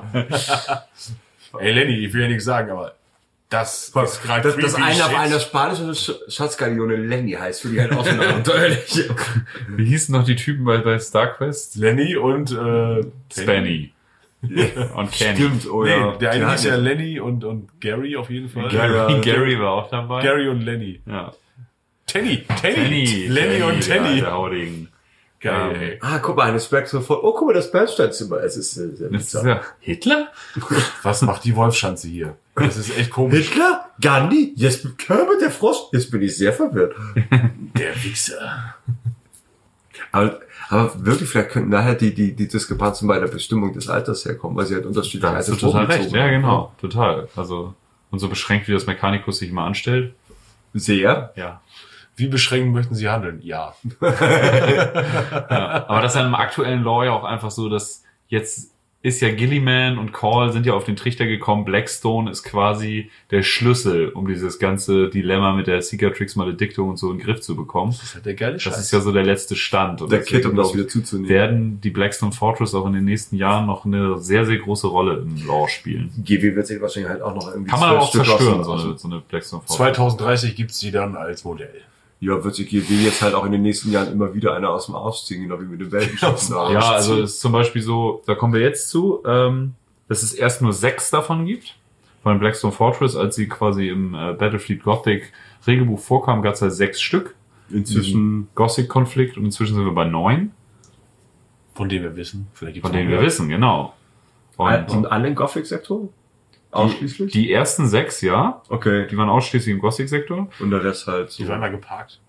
Ey Lenny, ich will ja nichts sagen, aber das ist gerade Dass, dass creepy einer auf shit. einer spanischen Sch- Schatzgaleone Lenny heißt, für die halt auch so abenteuerlich. Wie hießen noch die Typen bei, bei StarQuest? Lenny und äh, Spanny. Und Kenny. Stimmt, oder? Nee, der eine Ja, hieß ja ja. Lenny und, und Gary auf jeden Fall. Gary, Gary war auch dabei. Gary und Lenny. Ja. Tenny, Tenny, Tenny. Lenny und Tenny. Der Hauding. Geil, Ähm, ey. Ah, guck mal, eine Spectre von, oh, guck mal, das Bernsteinzimmer. Es ist äh, sehr Das ist bizarr. ja Hitler? Was macht die Wolfschanze hier? Das ist echt komisch. Hitler? Gandhi? Jetzt Kermit der Frosch? Jetzt bin ich sehr verwirrt. Der Wichser. Aber, aber wirklich, vielleicht könnten daher die, die, die Diskrepanzen bei der Bestimmung des Alters herkommen, weil sie halt unterschiedliche Da hast du Altersgruppen total recht. bezogen Ja, haben. genau. Total. Also, und so beschränkt, wie das Mechanicus sich immer anstellt. Sehr. Ja. Wie beschränkt möchten Sie handeln? Ja. Ja, aber das ist ja im aktuellen Law ja auch einfach so, dass jetzt ist ja Gilliman und Call sind ja auf den Trichter gekommen. Blackstone ist quasi der Schlüssel, um dieses ganze Dilemma mit der Cicatrix Maledictum und so in den Griff zu bekommen. Das ist halt der geile Scheiß. Das ist ja so der letzte Stand. Und Der Kit, um deswegen, das glaub wieder ich, zuzunehmen. werden die Blackstone Fortress auch in den nächsten Jahren noch eine sehr, sehr große Rolle im Law spielen. G W wird sich wahrscheinlich halt auch noch irgendwie Kann man aber auch zwölf Stück zerstören, aus- so aus- eine, so eine Blackstone Fortress. zweitausenddreißig gibt's die dann als Modell. Ja, wird sich G W jetzt halt auch in den nächsten Jahren immer wieder einer aus dem Arsch ziehen, genau wie mit den Weltenschützen. Ja, also es ist zum Beispiel so, da kommen wir jetzt zu, ähm, dass es erst nur sechs davon gibt. Von Blackstone Fortress, als sie quasi im äh, Battlefleet Gothic Regelbuch vorkam, gab es halt sechs Stück. Inzwischen, Gothic-Konflikt und inzwischen sind wir bei neun, Von denen wir wissen. Vielleicht gibt's von denen noch wir mehr. wissen, genau. All- Und sind alle im Gothic-Sektor? Ausschließlich? die ersten sechs, ja, Okay. die waren ausschließlich im Gothic-Sektor. Und der Rest halt so. Die waren mal geparkt.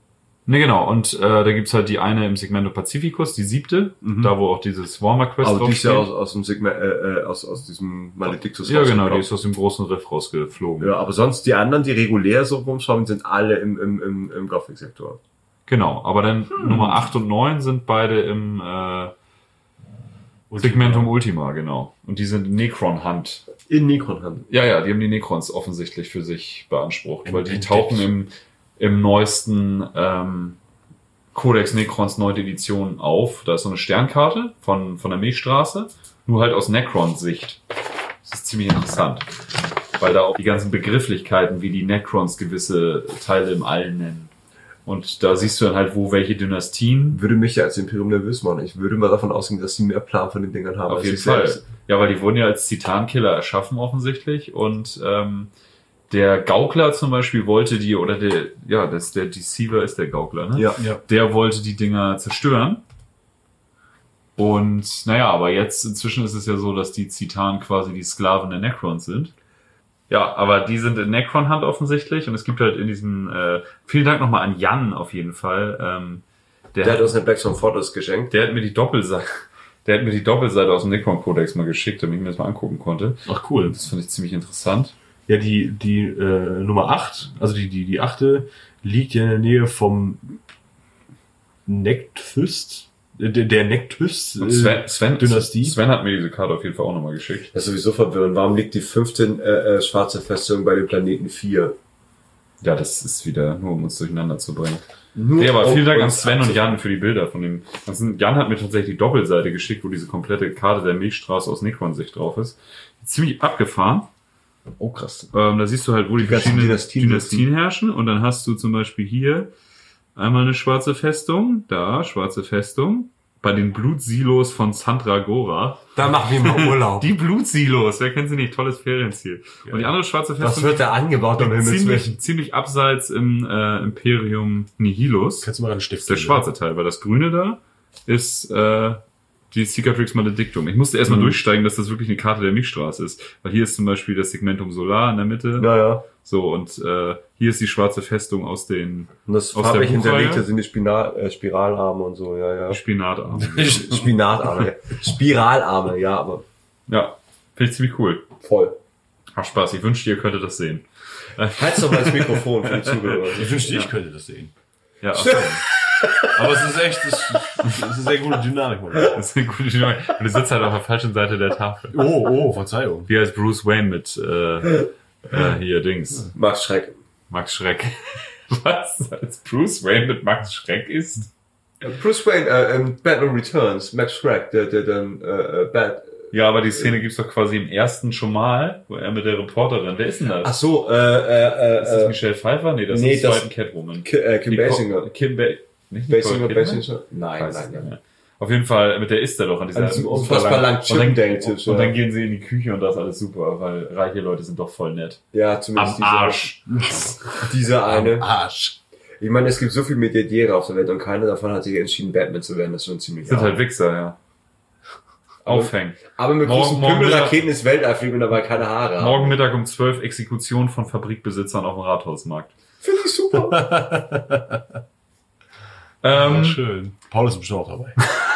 Ne, genau. Und äh, da gibt's halt die eine im Segmento Pacificus, die siebte, mhm. da wo auch dieses Warmer Quest draufsteht. Aber die ist ja draufsteht. aus, aus dem Segment, äh, aus, aus diesem Maledictus Ja, genau, die ist aus dem großen Riff rausgeflogen. Ja, aber sonst die anderen, die regulär so rumschwammen, sind alle im, im, im, im Gothic-Sektor. Genau, aber dann hm. Nummer acht und neun sind beide im äh, Segmentum Ultima, genau. Und die sind Necron-Hand. In Necron-Hand. Ja, ja, die haben die Necrons offensichtlich für sich beansprucht, weil die tauchen im, im neuesten ähm, Codex Necrons neunte Edition auf. Da ist so eine Sternkarte von, von der Milchstraße, nur halt aus Necron-Sicht. Das ist ziemlich interessant, weil da auch die ganzen Begrifflichkeiten, wie die Necrons gewisse Teile im All nennen. Und da siehst du dann halt, wo welche Dynastien. Würde mich ja als Imperium nervös machen. Ich würde mal davon ausgehen, dass sie mehr Plan von den Dingern haben. Auf jeden Fall. Selbst. Ja, weil die wurden ja als Titankiller erschaffen offensichtlich. Und ähm, der Gaukler zum Beispiel wollte die, oder der, ja, das der Deceiver ist der Gaukler, ne? Ja. ja. Der wollte die Dinger zerstören. Und naja, aber jetzt inzwischen ist es ja so, dass die Zitanen quasi die Sklaven der Necrons sind. Ja, aber die sind in Necron-Hand offensichtlich und es gibt halt in diesem, äh, vielen Dank nochmal an Jan auf jeden Fall. Ähm, der, der hat uns eine Blackstone Fortress geschenkt. Der hat mir die Doppelseite, der hat mir die Doppelseite aus dem Necron-Codex mal geschickt, damit ich mir das mal angucken konnte. Ach cool. Das finde ich ziemlich interessant. Ja, die, die äh, Nummer acht, also die, die, die achte, liegt ja in der Nähe vom Nektyst. Der, der Nektyst äh, Sven, Sven, Dynastie. Sven hat mir diese Karte auf jeden Fall auch nochmal geschickt. Das ist sowieso verwirrend. Warum liegt die fünfte äh, schwarze Festung bei dem Planeten vier? Ja, das ist wieder nur, um uns durcheinander zu bringen. Nur ja, aber vielen Dank an Sven und Jan für die Bilder von dem. Also Jan hat mir tatsächlich die Doppelseite geschickt, wo diese komplette Karte der Milchstraße aus Necron-Sicht drauf ist. Ziemlich abgefahren. Oh, krass. Ähm, da siehst du halt, wo die, die verschiedenen Dynastien, Dynastien herrschen. Und dann hast du zum Beispiel hier einmal eine schwarze Festung, da, schwarze Festung, bei den Blutsilos von Sandragora. Da machen wir mal Urlaub. Die Blutsilos, wer kennt sie nicht? Tolles Ferienziel. Ja. Und die andere schwarze Festung... Was wird da angebaut, um Himmels Willen? Ziemlich, ziemlich abseits im äh, Imperium Nihilus. Kannst du mal einen Stift? Das ist der schwarze Teil, weil das grüne da ist äh, die Cicatrix Maledictum. Ich musste erstmal mhm. durchsteigen, dass das wirklich eine Karte der Milchstraße ist. Weil hier ist zum Beispiel das Segmentum Solar in der Mitte. Naja. So, und äh, hier ist die schwarze Festung aus den... Und das farbig hinterlegte sind die Spinat, äh, Spiralarme und so, ja, ja. Spinatarme. Spinatarme, ja. Spiralarme, ja, aber... Ja, finde ich ziemlich cool. Voll. Ach Spaß, ich wünschte, ihr könntet das sehen. Halt's doch mal das Mikrofon für die Zuhörer. Ich wünschte, ich könnte das sehen. Ja, ach, aber es ist echt, das, das ist eine sehr gute Dynamik. Das ist eine gute Dynamik. Und du sitzt halt auf der falschen Seite der Tafel. Oh, oh, Verzeihung. Wie als Bruce Wayne mit, äh, äh hier, Dings. Max Schreck. Max Schreck. Was? Als Bruce Wayne mit Max Schreck ist? Bruce Wayne, äh, in Batman Returns, Max Schreck, der, der dann, äh, Bat... Ja, aber die Szene gibt's doch quasi im ersten schon mal, wo er mit der Reporterin, wer ist denn das? Ach so, äh, äh, äh, ist das Michelle Pfeiffer? Nee, das nee, ist das zweiten Catwoman. K äh, Kim Basinger. Kim ba Nicht Basinger, Basinger? Nein, nein, nein, nein. Ja. Auf jeden Fall, mit der ist er doch an dieser an diesem unfassbar langen Chippendale-Tisch. Und dann gehen sie in die Küche und das ist alles super, weil reiche Leute sind doch voll nett. Ja, zumindest am Arsch. Dieser eine. Am Arsch. Ich meine, es gibt so viele Milliardäre auf der Welt und keiner davon hat sich entschieden, Batman zu werden. Das ist schon ziemlich Sind arm. Halt Wichser, ja. Aufhängen. Aber mit großen Pümmelraketen ins Weltall fliegen und dabei keine Haare haben. Morgen Mittag um zwölf Exekution von Fabrikbesitzern auf dem Rathausmarkt. Finde ich super. ähm, ja, schön. Paul ist bestimmt auch dabei.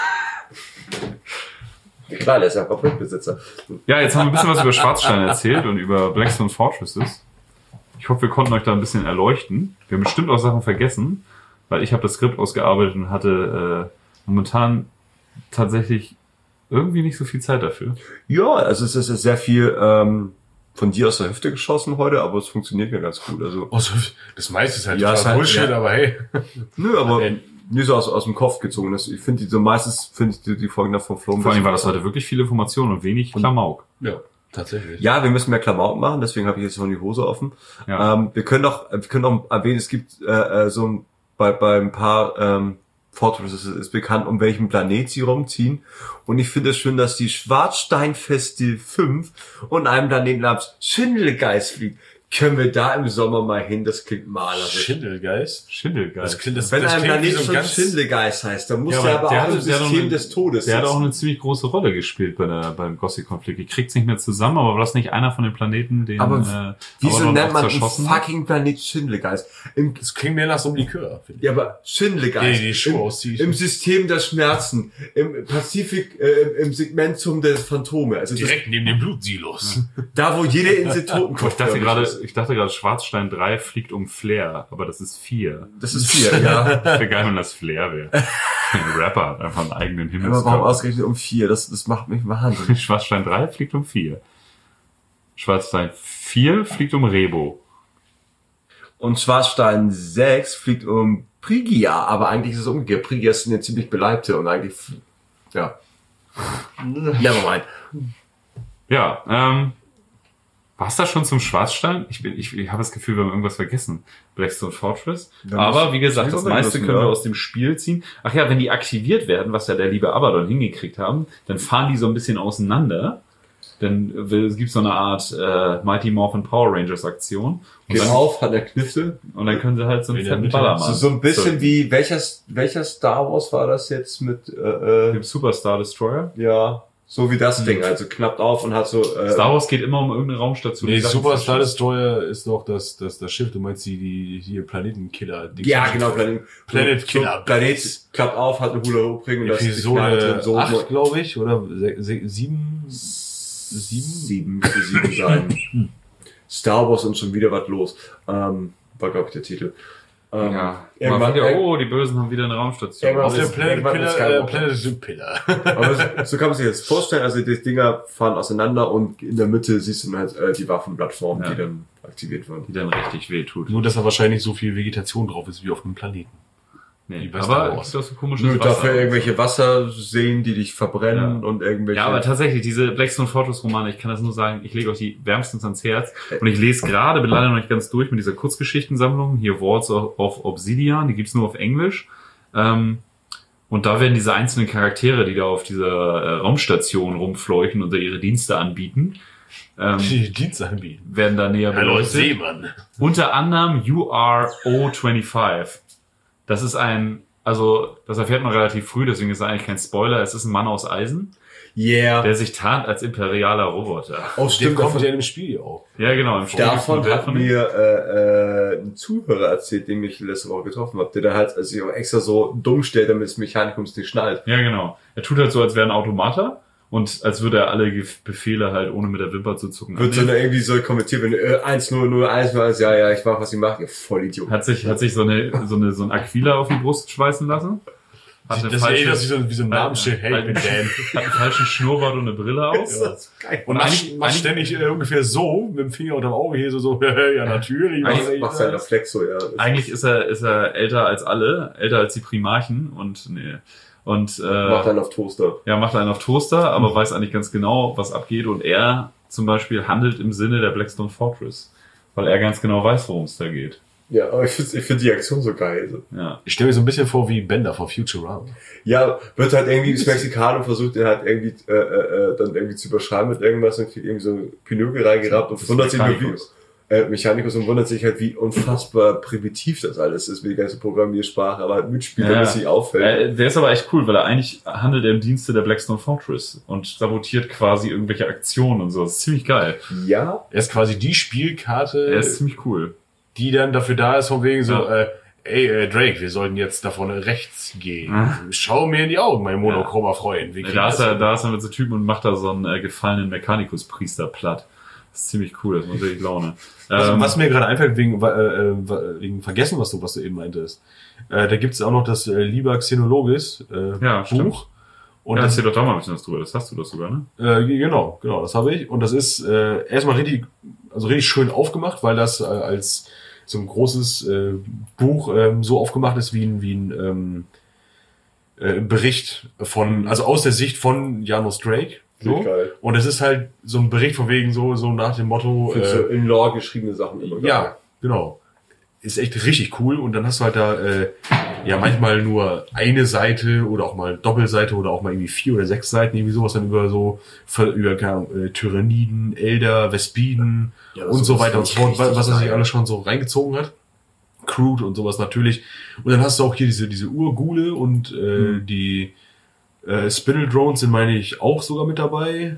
Klar, der ist ja Fabrikbesitzer. Ja, jetzt haben wir ein bisschen was über Schwarzstein erzählt und über Blackstone Fortresses. Ich hoffe, wir konnten euch da ein bisschen erleuchten. Wir haben bestimmt auch Sachen vergessen, weil ich habe das Skript ausgearbeitet und hatte äh, momentan tatsächlich irgendwie nicht so viel Zeit dafür. Ja, also es ist sehr viel ähm, von dir aus der Hüfte geschossen heute, aber es funktioniert ja ganz gut. Also also, das meiste ist halt ja, total halt, Bullshit, ja. aber hey. Nö, aber nie so aus, aus dem Kopf gezogen. Das, ich finde, die, so meistens finde ich die, die Folgen davon flogen. Vor allem war das heute wirklich viele Informationen und wenig Klamauk. Ja, tatsächlich. Ja, wir müssen mehr Klamauk machen, deswegen habe ich jetzt noch die Hose offen. Ja. Ähm, wir können doch, wir können doch erwähnen, es gibt äh, so ein, bei, bei ein paar ähm, Fortresses ist bekannt, um welchen Planet sie rumziehen. Und ich finde es schön, dass die Schwarzsteinfeste fünf und einem Planeten namens Schindelgeist fliegt. Können wir da im Sommer mal hin? Das klingt malerisch. Schindelgeist. Schindelgeist. Das klingt, das, Wenn das ein klingt wie Planet so ein schon ganz... Schindelgeist heißt, dann muss Ja, der aber aber der auch hat- im der hat auch System eine- des Todes Der hat auch sitzen. eine ziemlich große Rolle gespielt bei der, beim Gothic-Konflikt. Die kriegt's nicht mehr zusammen, aber war das nicht einer von den Planeten, den Aber äh, Wieso Abaddon nennt auch man einen zerschossen hat? fucking Planet Schindelgeist? Im, Das klingt mehr nach so einem Likör, finde ich. ja, aber Schindelgeist. Die- die Schuhe Im, auszieht. Im System der Schmerzen. Im Pazifik, äh, im Segmentum der Phantome. Also das, Direkt neben dem Blutsilos. da, wo jede Insel Totenkopf Ich dachte glaub gerade, ist. ich dachte gerade, Schwarzstein drei fliegt um Flair, aber das ist vier. Das ist vier, ja. Das wäre geil, wenn das Flair wäre. Ein Rapper hat einfach einen eigenen Aber warum Himmelskörper. ausgerechnet um vier? Das, das macht mich wahnsinnig. Schwarzstein drei fliegt um vier. Schwarzstein vier fliegt um Rebo. Und Schwarzstein sechs fliegt um Prigia, aber eigentlich ist es umgekehrt. Prigia ist eine ziemlich beleibte und eigentlich, ja. Nevermind. Ja, ähm, war's das schon zum Schwarzstein? Ich bin, ich, ich habe das Gefühl, wir haben irgendwas vergessen. Blackstone Fortress. Da Aber muss- wie gesagt, das muss meiste müssen, können wir ja. aus dem Spiel ziehen. Ach ja, wenn die aktiviert werden, was ja der liebe Abaddon hingekriegt haben, dann fahren die so ein bisschen auseinander. Dann will- es gibt so eine Art äh, Mighty Morphin Power Rangers Aktion. Und Geht dann, auf, hat eine Knifte. und dann können sie halt so einen In der fetten Mitte. Baller So, machen. so ein bisschen wie, welcher, welcher Star Wars war das jetzt mit, äh, Dem äh Superstar Destroyer. ja, so wie das Ding, also knappt auf und hat so, äh, Star Wars geht immer um irgendeine Raumstation. Nee, die Sachen Super Star zerschießt. Destroyer ist doch das, das, das Schiff, du meinst die, die hier Planetenkiller. ja, genau, Planet, Planet so, Killer. So, Planet klappt auf, hat eine Hula Hoop Ring und das ist die Knarre Episode drin, so acht, glaube ich, oder se, se, sieben? Sieben? sieben, für sieben sein. Star Wars und schon wieder was los. Ähm, war, glaube ich, der Titel. Ähm, Ja, man irgendwann, fand ja, oh, die Bösen haben wieder eine Raumstation. Irgendwann Auf der ist- Planet irgendwann ist Pillar, äh, Skywalker. Planet Pillar. aber so, so kann man sich das vorstellen, also die Dinger fahren auseinander und in der Mitte siehst du dann halt äh, die Waffenplattform, Ja. die dann aktiviert wird. Die dann richtig wehtut. Nur, dass da wahrscheinlich so viel Vegetation drauf ist wie auf einem Planeten. Nee, Wie bei Star aber Wars. es ist auch so komisches Nur Wasser. dafür irgendwelche Wasserseen, die dich verbrennen Ja. und irgendwelche... Ja, aber tatsächlich, diese Blackstone Fortress Romane, ich kann das nur sagen, ich lege euch die wärmstens ans Herz. Und ich lese gerade, bin leider noch nicht ganz durch mit dieser Kurzgeschichtensammlung, hier Walls of, of Obsidian, die gibt's nur auf Englisch. Ähm, und da werden diese einzelnen Charaktere, die da auf dieser äh, Raumstation rumfleuchen und da ihre Dienste anbieten, ähm, Die Dienst anbieten. werden da näher Hallo beleuchtet. Seemann. Unter anderem U R O fünfundzwanzig. Das ist ein, also das erfährt man relativ früh, deswegen ist es eigentlich kein Spoiler. Es ist ein Mann aus Eisen, Yeah. der sich tarnt als imperialer Roboter. Oh, Der stimmt, kommt davon, ja in dem Spiel ja auch. Ja, genau. Im Spiel gibt's ein davon Modell hat von ihm. mir äh, äh, ein Zuhörer erzählt, den ich letzte Woche getroffen habe, der da halt also sich auch extra so dumm stellt, damit das Mechanikum es nicht schnallt. Ja, genau. Er tut halt so, als wäre ein Automater und als würde er alle Ge- Befehle halt ohne mit der Wimper zu zucken Wird so annehmen. eine, irgendwie so kommentiert, wenn äh, eins null null eins null eins, ja, ja, ich mach, was ich mache, ihr Vollidiot. Hat sich, hat sich so eine, so eine, so ein Aquila auf die Brust schweißen lassen. Hat eine Das ist ja eh falsche- das wie so, wie so ein Namensschild. Hey, ich bin Dan. Hat einen falschen Schnurrbart und eine Brille auf. Ist das geil. Und eigentlich- macht, macht eigentlich- ständig äh, ungefähr so, mit dem Finger unterm Auge hier so, so ja, natürlich. Eigentlich was ich Macht da- halt Reflex so, ja. Eigentlich ist er, ist er älter als alle, älter als die Primarchen und, nee. Und, äh, Macht einen auf Toaster. ja, macht einen auf Toaster, aber weiß eigentlich ganz genau, was abgeht. Und er zum Beispiel handelt im Sinne der Blackstone Fortress, weil er ganz genau weiß, worum es da geht. Ja, aber ich finde ich find die Aktion so geil. So. Ja. Ich stelle mir so ein bisschen vor wie Bender von Futurama. Ja, wird halt irgendwie das Mexikaner und versucht den halt irgendwie äh, äh, dann irgendwie zu überschreiben mit irgendwas und kriegt irgendwie so Pinökel reingerappt und Das wundert sich nur wie, Mechanicus. äh, Mechanicus und wundert sich halt, wie unfassbar primitiv das alles ist, wie die ganze Programmiersprache, aber halt Mitspieler, Ja. das sich auffällt. Äh, der ist aber echt cool, weil er eigentlich handelt er im Dienste der Blackstone Fortress und sabotiert quasi irgendwelche Aktionen und so. Das ist ziemlich geil. Ja, Er ist quasi die Spielkarte, Er ist ziemlich cool. die dann dafür da ist, von wegen so, Ja. äh, ey, äh, Drake, wir sollten jetzt davon rechts gehen. Ah. Schau mir in die Augen, mein monochromer Freund. Wir kriegen Da ist das er, hin. da ist er mit so Typen und macht da so einen äh, gefallenen Mechanicus-Priester platt. Das ist ziemlich cool, das macht wirklich Laune. Was, Ähm, was mir gerade einfällt, wegen, äh, äh, wegen Vergessen, was du, was du eben meintest. Äh, da gibt's auch noch das äh, Liber Xenologis äh, Ja, stimmt. Buch. Und ja, das, erzähl doch da mal ein bisschen was drüber. Das hast du doch sogar, ne? äh, genau, genau, das habe ich. Und das ist äh, erstmal richtig, also richtig schön aufgemacht, weil das äh, als so ein großes äh, Buch ähm, so aufgemacht ist wie ein, wie ein ähm, äh, Bericht von, also aus der Sicht von Janos Drake. So. Richtig geil. Und es ist halt so ein Bericht von wegen so, so nach dem Motto, Für so äh, in Lore geschriebene Sachen immer geil. ja, genau. ist echt richtig cool. Und dann hast du halt da äh, ja manchmal nur eine Seite oder auch mal Doppelseite oder auch mal irgendwie vier oder sechs Seiten, irgendwie sowas dann über so über keine Ahnung, äh, Tyranniden, Elder, Vespiden Ja, und so weiter und so fort, was, was er sich geil. alles schon so reingezogen hat. Crude und sowas natürlich. Und dann hast du auch hier diese diese Urgule und äh, Mhm. die äh, Spindle Drones sind, meine ich, auch sogar mit dabei.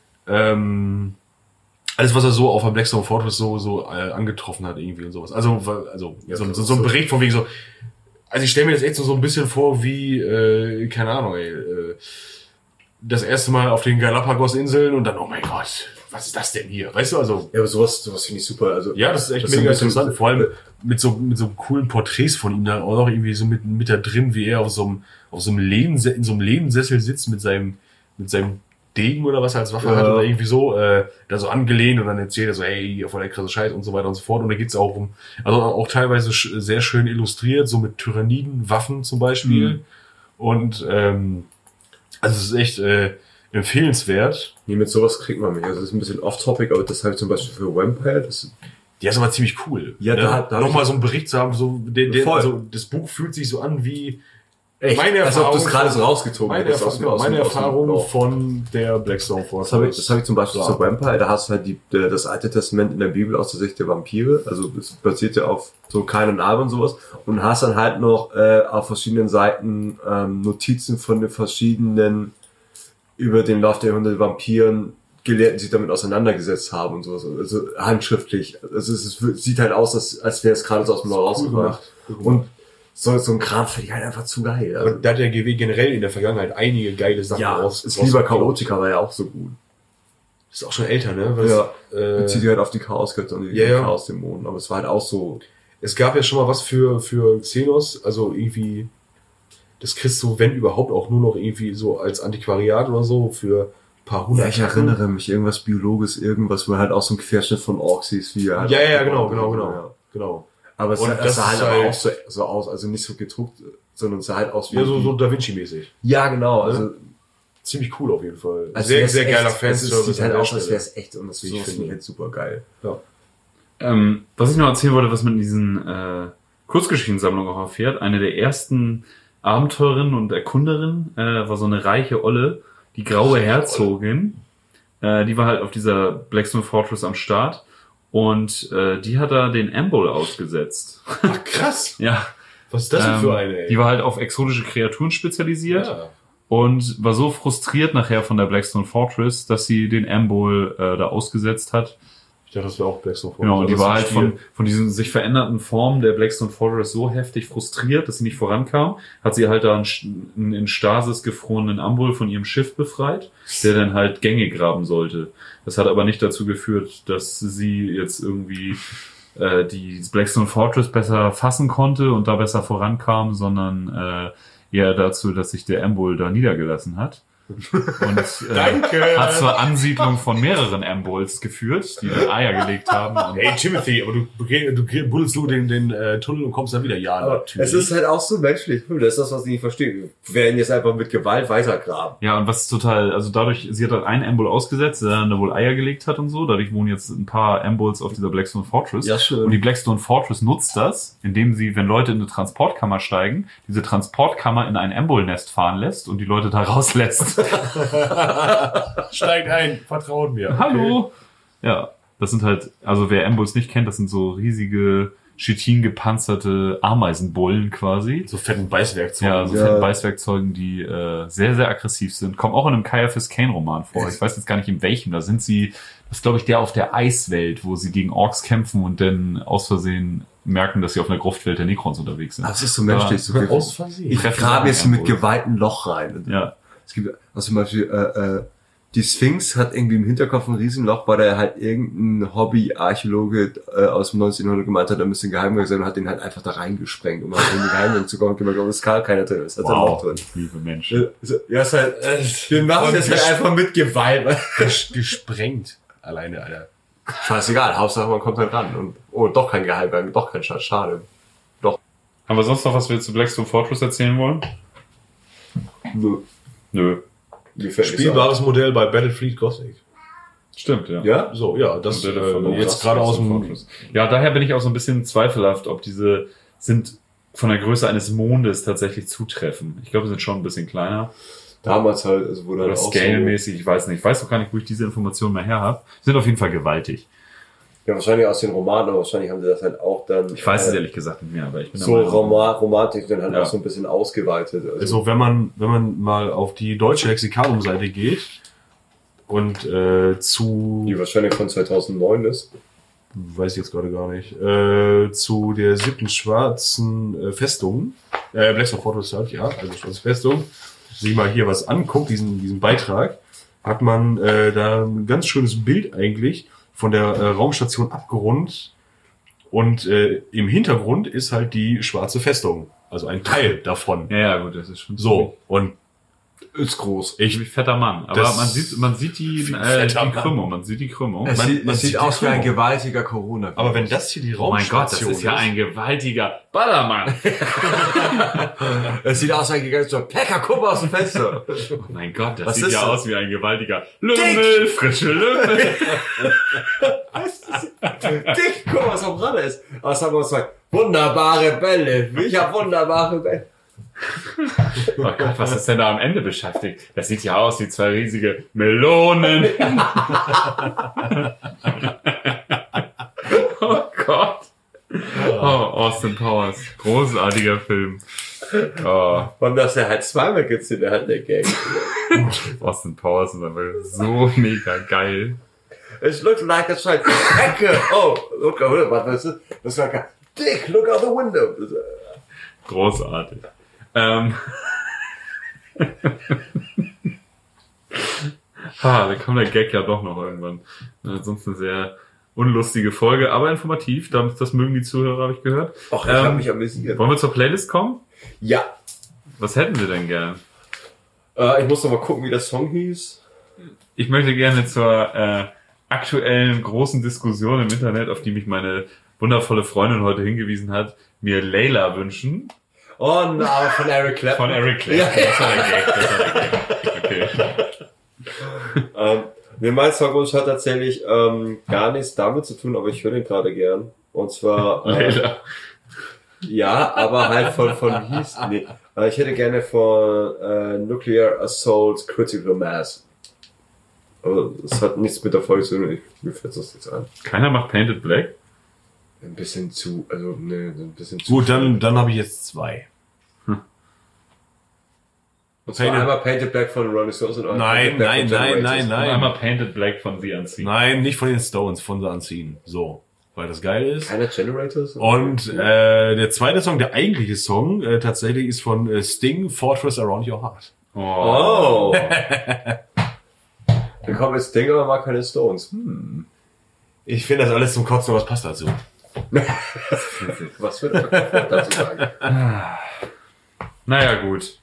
Ähm, alles, was er so auf der Blackstone Fortress so so äh, angetroffen hat irgendwie und sowas. Also also Ja, so, das so, ist so ein so- Bericht von wegen so. Also ich stelle mir das echt so, so ein bisschen vor wie, äh, keine Ahnung, ey, äh, das erste Mal auf den Galapagos-Inseln und dann, oh mein Gott, was ist das denn hier? Weißt du, also, Ja, aber sowas, sowas finde ich super. Also, ja, das ist echt Das ist mega ein bisschen- interessant. Vor allem mit so, mit so coolen Porträts von ihm dann auch noch irgendwie so mit, mit da drin, wie er auf so einem, auf so einem Lehnen, in so einem Lehnensessel sitzt mit seinem, mit seinem Degen oder was er als Waffe Ja. hat oder irgendwie so, äh, da so angelehnt und dann erzählt er so, ey, voll der krasse Scheiß und so weiter und so fort. Und da geht's auch um, also auch teilweise sch- sehr schön illustriert, so mit Tyranniden, Waffen zum Beispiel. Mhm. Und, ähm, also es ist echt, äh, empfehlenswert. nee, mit sowas kriegt man mich. Also, das ist ein bisschen off-topic, aber das habe ich zum Beispiel für Vampire, das Die ist aber ziemlich cool. Ja, ne? da hat- da hab Nochmal ich- so einen Bericht zu haben, so, der, der, Voll. also das Buch fühlt sich so an wie, echt, Meine als ob du es Erfahrung gerade so von- rausgezogen meine, hättest. Erfahrung, aus dem- meine aus dem- Erfahrung aus dem- von der Blackstone Fortress. Das habe ich, das habe ich zum Beispiel Ja. zu Vampire, da hast du halt die, der, das Alte Testament in der Bibel aus der Sicht der Vampire, also es basiert ja auf so Kain und Abel und sowas, und hast dann halt noch äh, auf verschiedenen Seiten ähm, Notizen von den verschiedenen, über den Lauf der Jahrhunderte Vampiren, Gelehrten, die sich damit auseinandergesetzt haben und sowas, also handschriftlich, also es ist, sieht halt aus, als, als wäre es gerade so aus dem Lauf rausgebracht. Und so, so ein Kram finde ich halt einfach zu geil. Also, Und da hat der G W generell in der Vergangenheit einige geile Sachen ja, raus. es lieber rausgehauen. Chaotica war ja auch so gut. Ist auch schon älter, ne? Weil Ja, es, äh, bezieht sich halt auf die Chaosgötter und die Ja, ja. Chaosdämonen, aber es war halt auch so, es gab ja schon mal was für, für Xenos, also irgendwie, das kriegst du, wenn überhaupt, auch nur noch irgendwie so als Antiquariat oder so für ein paar hundert. ja, ich erinnere mich, irgendwas Biologisches, irgendwas, wo halt auch so ein Querschnitt von Orks hieß, wie er halt Ja, ja, ja, aufgebaut genau, genau, wurde, genau. ja. Genau. Aber es, Und sah- das es sah halt ist aber halt- auch so, so aus, also nicht so gedruckt, sondern es sah halt aus wie... Ja, so, so Da Vinci-mäßig. ja, genau, also... Ziemlich cool auf jeden Fall. als sehr, wär's sehr geiler echt, es ist- Fanservice. sieht halt an der aus, als Stelle. wäre es echt und das Wie ich finde finde. ich halt super geil. Ja. Ähm, was ich noch erzählen wollte, was man in diesen äh, Kurzgeschichtensammlungen auch erfährt, eine der ersten Abenteurerinnen und Erkunderinnen äh, war so eine reiche Olle, die graue Herzogin. Äh, die war halt auf dieser Blackstone Fortress am Start und äh, die hat da den Ambull ausgesetzt. Ach, krass. Ja, Was ist das denn ähm, für eine, ey? die war halt auf exotische Kreaturen spezialisiert. ja. Und war so frustriert nachher von der Blackstone Fortress, dass sie den Ambull äh, da ausgesetzt hat. Ich dachte, das wäre auch Blackstone Fortress. Genau, und die Das ist war ein halt Spiel. von, von diesen sich veränderten Formen der Blackstone Fortress so heftig frustriert, dass sie nicht vorankam. Hat sie halt da einen, einen in Stasis gefrorenen Ambull von ihrem Schiff befreit, der dann halt Gänge graben sollte. Das hat aber nicht dazu geführt, dass sie jetzt irgendwie äh, die Blackstone Fortress besser fassen konnte und da besser vorankam, sondern äh, eher dazu, dass sich der Ambull da niedergelassen hat. Und äh, Danke. hat zur Ansiedlung von mehreren Ambulls geführt, die dann Eier gelegt haben. Und Ey, Timothy, aber du, du buddelst du den, den äh, Tunnel und kommst dann wieder. Ja, Aber es ist halt auch so menschlich. Das ist das, was ich nicht verstehe. Wir werden jetzt einfach mit Gewalt weitergraben. ja, und was total, also dadurch, sie hat halt einen Ambull ausgesetzt, der dann da wohl Eier gelegt hat und so. Dadurch wohnen jetzt ein paar Ambulls auf dieser Blackstone Fortress. Ja, schön. Und die Blackstone Fortress nutzt das, indem sie, wenn Leute in eine Transportkammer steigen, diese Transportkammer in ein Ambull-Nest fahren lässt und die Leute da rauslässt. Steigt ein, vertraut mir. Hallo! Ja, das sind halt, also wer Ambulls nicht kennt, das sind so riesige, chitin gepanzerte Ameisenbullen quasi. So fetten Beißwerkzeuge. Ja, so Ja. fetten Beißwerkzeugen, die äh, sehr, sehr aggressiv sind. Kommen auch in einem Caiaphas Cain Roman vor. Ich weiß jetzt gar nicht in welchem. Da sind sie, das ist glaube ich der auf der Eiswelt, wo sie gegen Orks kämpfen und dann aus Versehen merken, dass sie auf einer Gruftwelt der Necrons unterwegs sind. Das ist so menschlich. So Ja, aus Versehen. ich Treffen grabe sie jetzt einen mit Ambull. Gewalt ein Loch rein. Ja, Es gibt, also zum Beispiel, äh, äh, die Sphinx hat irgendwie im Hinterkopf ein Riesenloch, weil da halt irgendein Hobby-Archäologe äh, aus dem neunzehnhundert gemeint hat, da müsste ein Geheimgang sein und hat den halt einfach da reingesprengt, um halt in den Geheimgang zu kommen. Und gemerkt, es kann keiner drin, es hat ein Loch drin. liebe Mensch. Ja, so- ja, ist halt, äh, wir machen das halt einfach mit Gewalt. Ges- gesprengt. Alleine, Alter. Scheißegal, Hauptsache man kommt halt ran und, oh, doch kein Geheimgang, doch kein Schatz, schade. Haben wir sonst noch was wir zu Blackstone Fortress erzählen wollen? Nö. Nö. Mir fällt nichts Spielbares Modell bei Battlefleet Gothic. Stimmt, ja. Ja? So, ja, das Modelle von äh, jetzt gerade aus dem... Ja, daher bin ich auch so ein bisschen zweifelhaft, ob diese sind von der Größe eines Mondes tatsächlich zutreffen. Ich glaube, sie sind schon ein bisschen kleiner. Damals halt, also wurde Oder halt auch scale-mäßig, ich weiß nicht. Ich weiß doch gar nicht, wo ich diese Informationen mehr her habe. Sind auf jeden Fall gewaltig. so, ja, wahrscheinlich aus den Romanen, aber wahrscheinlich haben sie das halt auch dann... Ich weiß äh, es ehrlich gesagt nicht mehr, aber ich bin so der Meinung- Roma Romantik dann halt Ja. auch so ein bisschen ausgeweitet. Also, Also wenn man, wenn man mal auf die deutsche Lexikanum-Seite geht und äh, zu... die wahrscheinlich von zweitausendneun ist. weiß ich jetzt gerade gar nicht, äh, zu der siebten schwarzen äh, Festung, äh, Blackstone Fortress halt, ja, also schwarze Festung, sich mal hier was anguckt, diesen, diesen Beitrag, hat man äh, da ein ganz schönes Bild eigentlich von der äh, Raumstation abgerundet und äh, im Hintergrund ist halt die schwarze Festung, also ein Teil davon. Ja, ja, gut, das ist schon So, und Ist groß. Ich wie fetter Mann. Aber Das- man sieht, man sieht die, Wie äh, fetter die Mann. Krümmung. Man sieht die Krümmung. Es Man- sieht, man es sieht sieht aus die wie ein Krümmung. gewaltiger Corona. aber wenn das hier die Oh mein Gott, das Raumstation ist ja ein gewaltiger Ballermann. Es sieht aus wie ein gigantischer Pecker, guck mal aus dem Fenster. Oh mein Gott, das Was sieht ist ja das? aus wie ein gewaltiger Lümmel, frische Lümmel. Dick, guck mal, was am Rande ist. Was haben wir uns gesagt? Wunderbare Bälle. Ich hab wunderbare Bälle. Oh Gott, was ist denn da am Ende beschäftigt? Das sieht ja aus wie zwei riesige Melonen. Oh Gott. Oh, Austin Powers. Großartiger Film. Oh, Und dass er halt zweimal gibt's in der Hand der Gang. Austin Powers ist einfach so mega geil. It looks like a giant Pecker. Oh, look, was ist das? Das war kein Dick, look out the window. Großartig. Ähm. Ha, da kommt der Gag ja doch noch irgendwann. Sonst eine sehr unlustige Folge, aber informativ. Das, das mögen die Zuhörer, habe ich gehört. Ach, ich Ähm, hab mich amüsiert. Wollen wir zur Playlist kommen? Ja. Was hätten wir denn gern? Äh, ich muss noch mal gucken, wie der Song hieß. Ich möchte gerne zur äh, aktuellen großen Diskussion im Internet, auf die mich meine wundervolle Freundin heute hingewiesen hat, mir Layla wünschen. Oh, na, von Eric Clapton. Von Eric Clapton. Ja. Das war der Gag. Das war der Gag. Okay. Ähm, nee, mein Songwunsch hat tatsächlich ähm, gar nichts damit zu tun, aber ich höre den gerade gern. Und zwar, äh, Layla. ja, aber halt von, von wie hieß, nee, äh, ich hätte gerne von äh, Nuclear Assault Critical Mass. Aber es hat nichts mit der Folge zu tun, ich, mir fällt das jetzt an. Keiner macht Painted Black? Ein bisschen zu, also, ne, ein bisschen zu. Gut, dann, dann habe ich jetzt zwei. Und zwar Painted- einmal Painted Black von Rolling Stones und einmal Nein, Painted Black nein, von nein, Generators. nein, Und nein. einmal Painted Black von The Unseen. Nein, nicht von den Stones, von The Unseen. So, weil das geil ist. Keine Generators? Und äh, der zweite Song, der eigentliche Song, äh, tatsächlich ist von äh, Sting, Fortress Around Your Heart. Oh. Oh. Dann kommt jetzt Ding, aber mag keine Stones. Hm. Ich finde das alles zum Kotzen, aber es passt dazu. Was wird er dazu sagen? Naja, gut.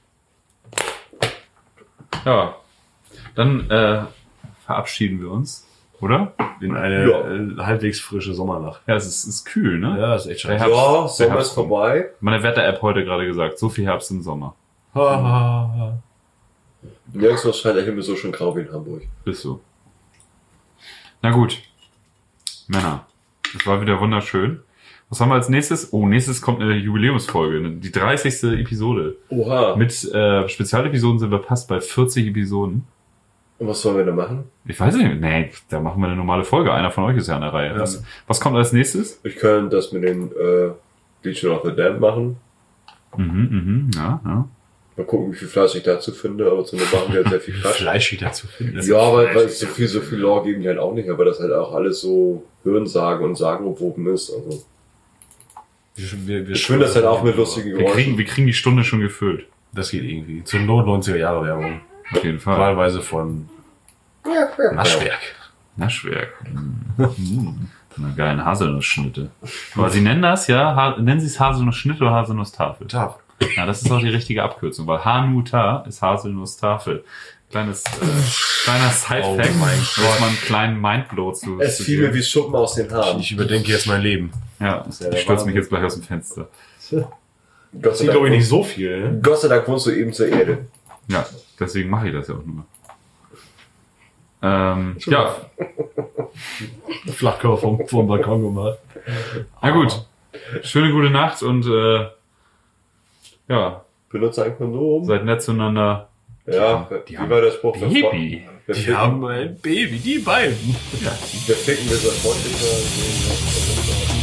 Ja. Dann äh, verabschieden wir uns, oder? In eine Ja. äh, halbwegs frische Sommernacht. Ja, es ist, ist kühl, ne? Ja, ist echt Der scheiße. Herbst- Ja, der Sommer Herbst ist vorbei. Meine Wetter-App heute gerade gesagt, so viel Herbst und Sommer. Ha, ha, ha. Nirgendwo scheint der Himmel so schön grau wie in Hamburg. Bist du. Na gut. Männer. Das war wieder wunderschön. Was haben wir als nächstes? Oh, nächstes kommt eine Jubiläumsfolge, ne? Die dreißigste Episode. Oha. Mit äh, Spezialepisoden sind wir fast bei vierzig Episoden. Und was sollen wir da machen? Ich weiß nicht, nee, da machen wir eine normale Folge. Einer von euch ist ja an der Reihe. Was, was kommt als nächstes? Ich könnte das mit den äh, Legion of the Damned machen. Mhm, mhm, ja, ja. Mal gucken, wie viel Fleisch ich dazu finde, aber zu machen wir halt sehr viel Quatsch. Fleischig dazu finden. Ja, aber weil so viel, so viel Lore geben die halt auch nicht, aber das halt auch alles so Hörensagen und Sagenumwoben ist. Also Wir, wir, wir ich finde das halt auch mit lustigen Wir kriegen, Geräuschen. wir kriegen die Stunde schon gefüllt. Das geht irgendwie. Zur Not neunziger Jahre Werbung. Auf jeden Fall. Wahlweise von Naschwerk. Naschwerk. Mm. Eine geilen Haselnussschnitte. Aber sie nennen das ja, ha nennen sie es Haselnussschnitte oder Haselnusstafel? Tafel. Ja, das ist auch die richtige Abkürzung, weil Hanuta ist Haselnusstafel. Kleines, äh, kleiner Sidefact, Oh mein um Gott. mal einen kleinen Mindblow zu Es zu fiel mir geben. wie Schuppen aus den Haaren. Ich überdenke jetzt mein Leben. Ja, ja der ich stürze mich Wahnsinn. jetzt gleich aus dem Fenster. Gott Das sei sieht, glaube ich, Dank, nicht so viel. Ne? Gott sei Dank wohnst du eben zur Erde. Ja, deswegen mache ich das ja auch nur. Ähm, ja, Flachkörper vom, vom Balkon gemacht. na gut. Schöne gute Nacht und äh, ja, Benutze ein Kondom. seid nett zueinander. Ja, die wie haben war der Spruch? Baby. Wir Die ficken, haben ein Baby, die beiden. wir ficken, wir sind freundlicher.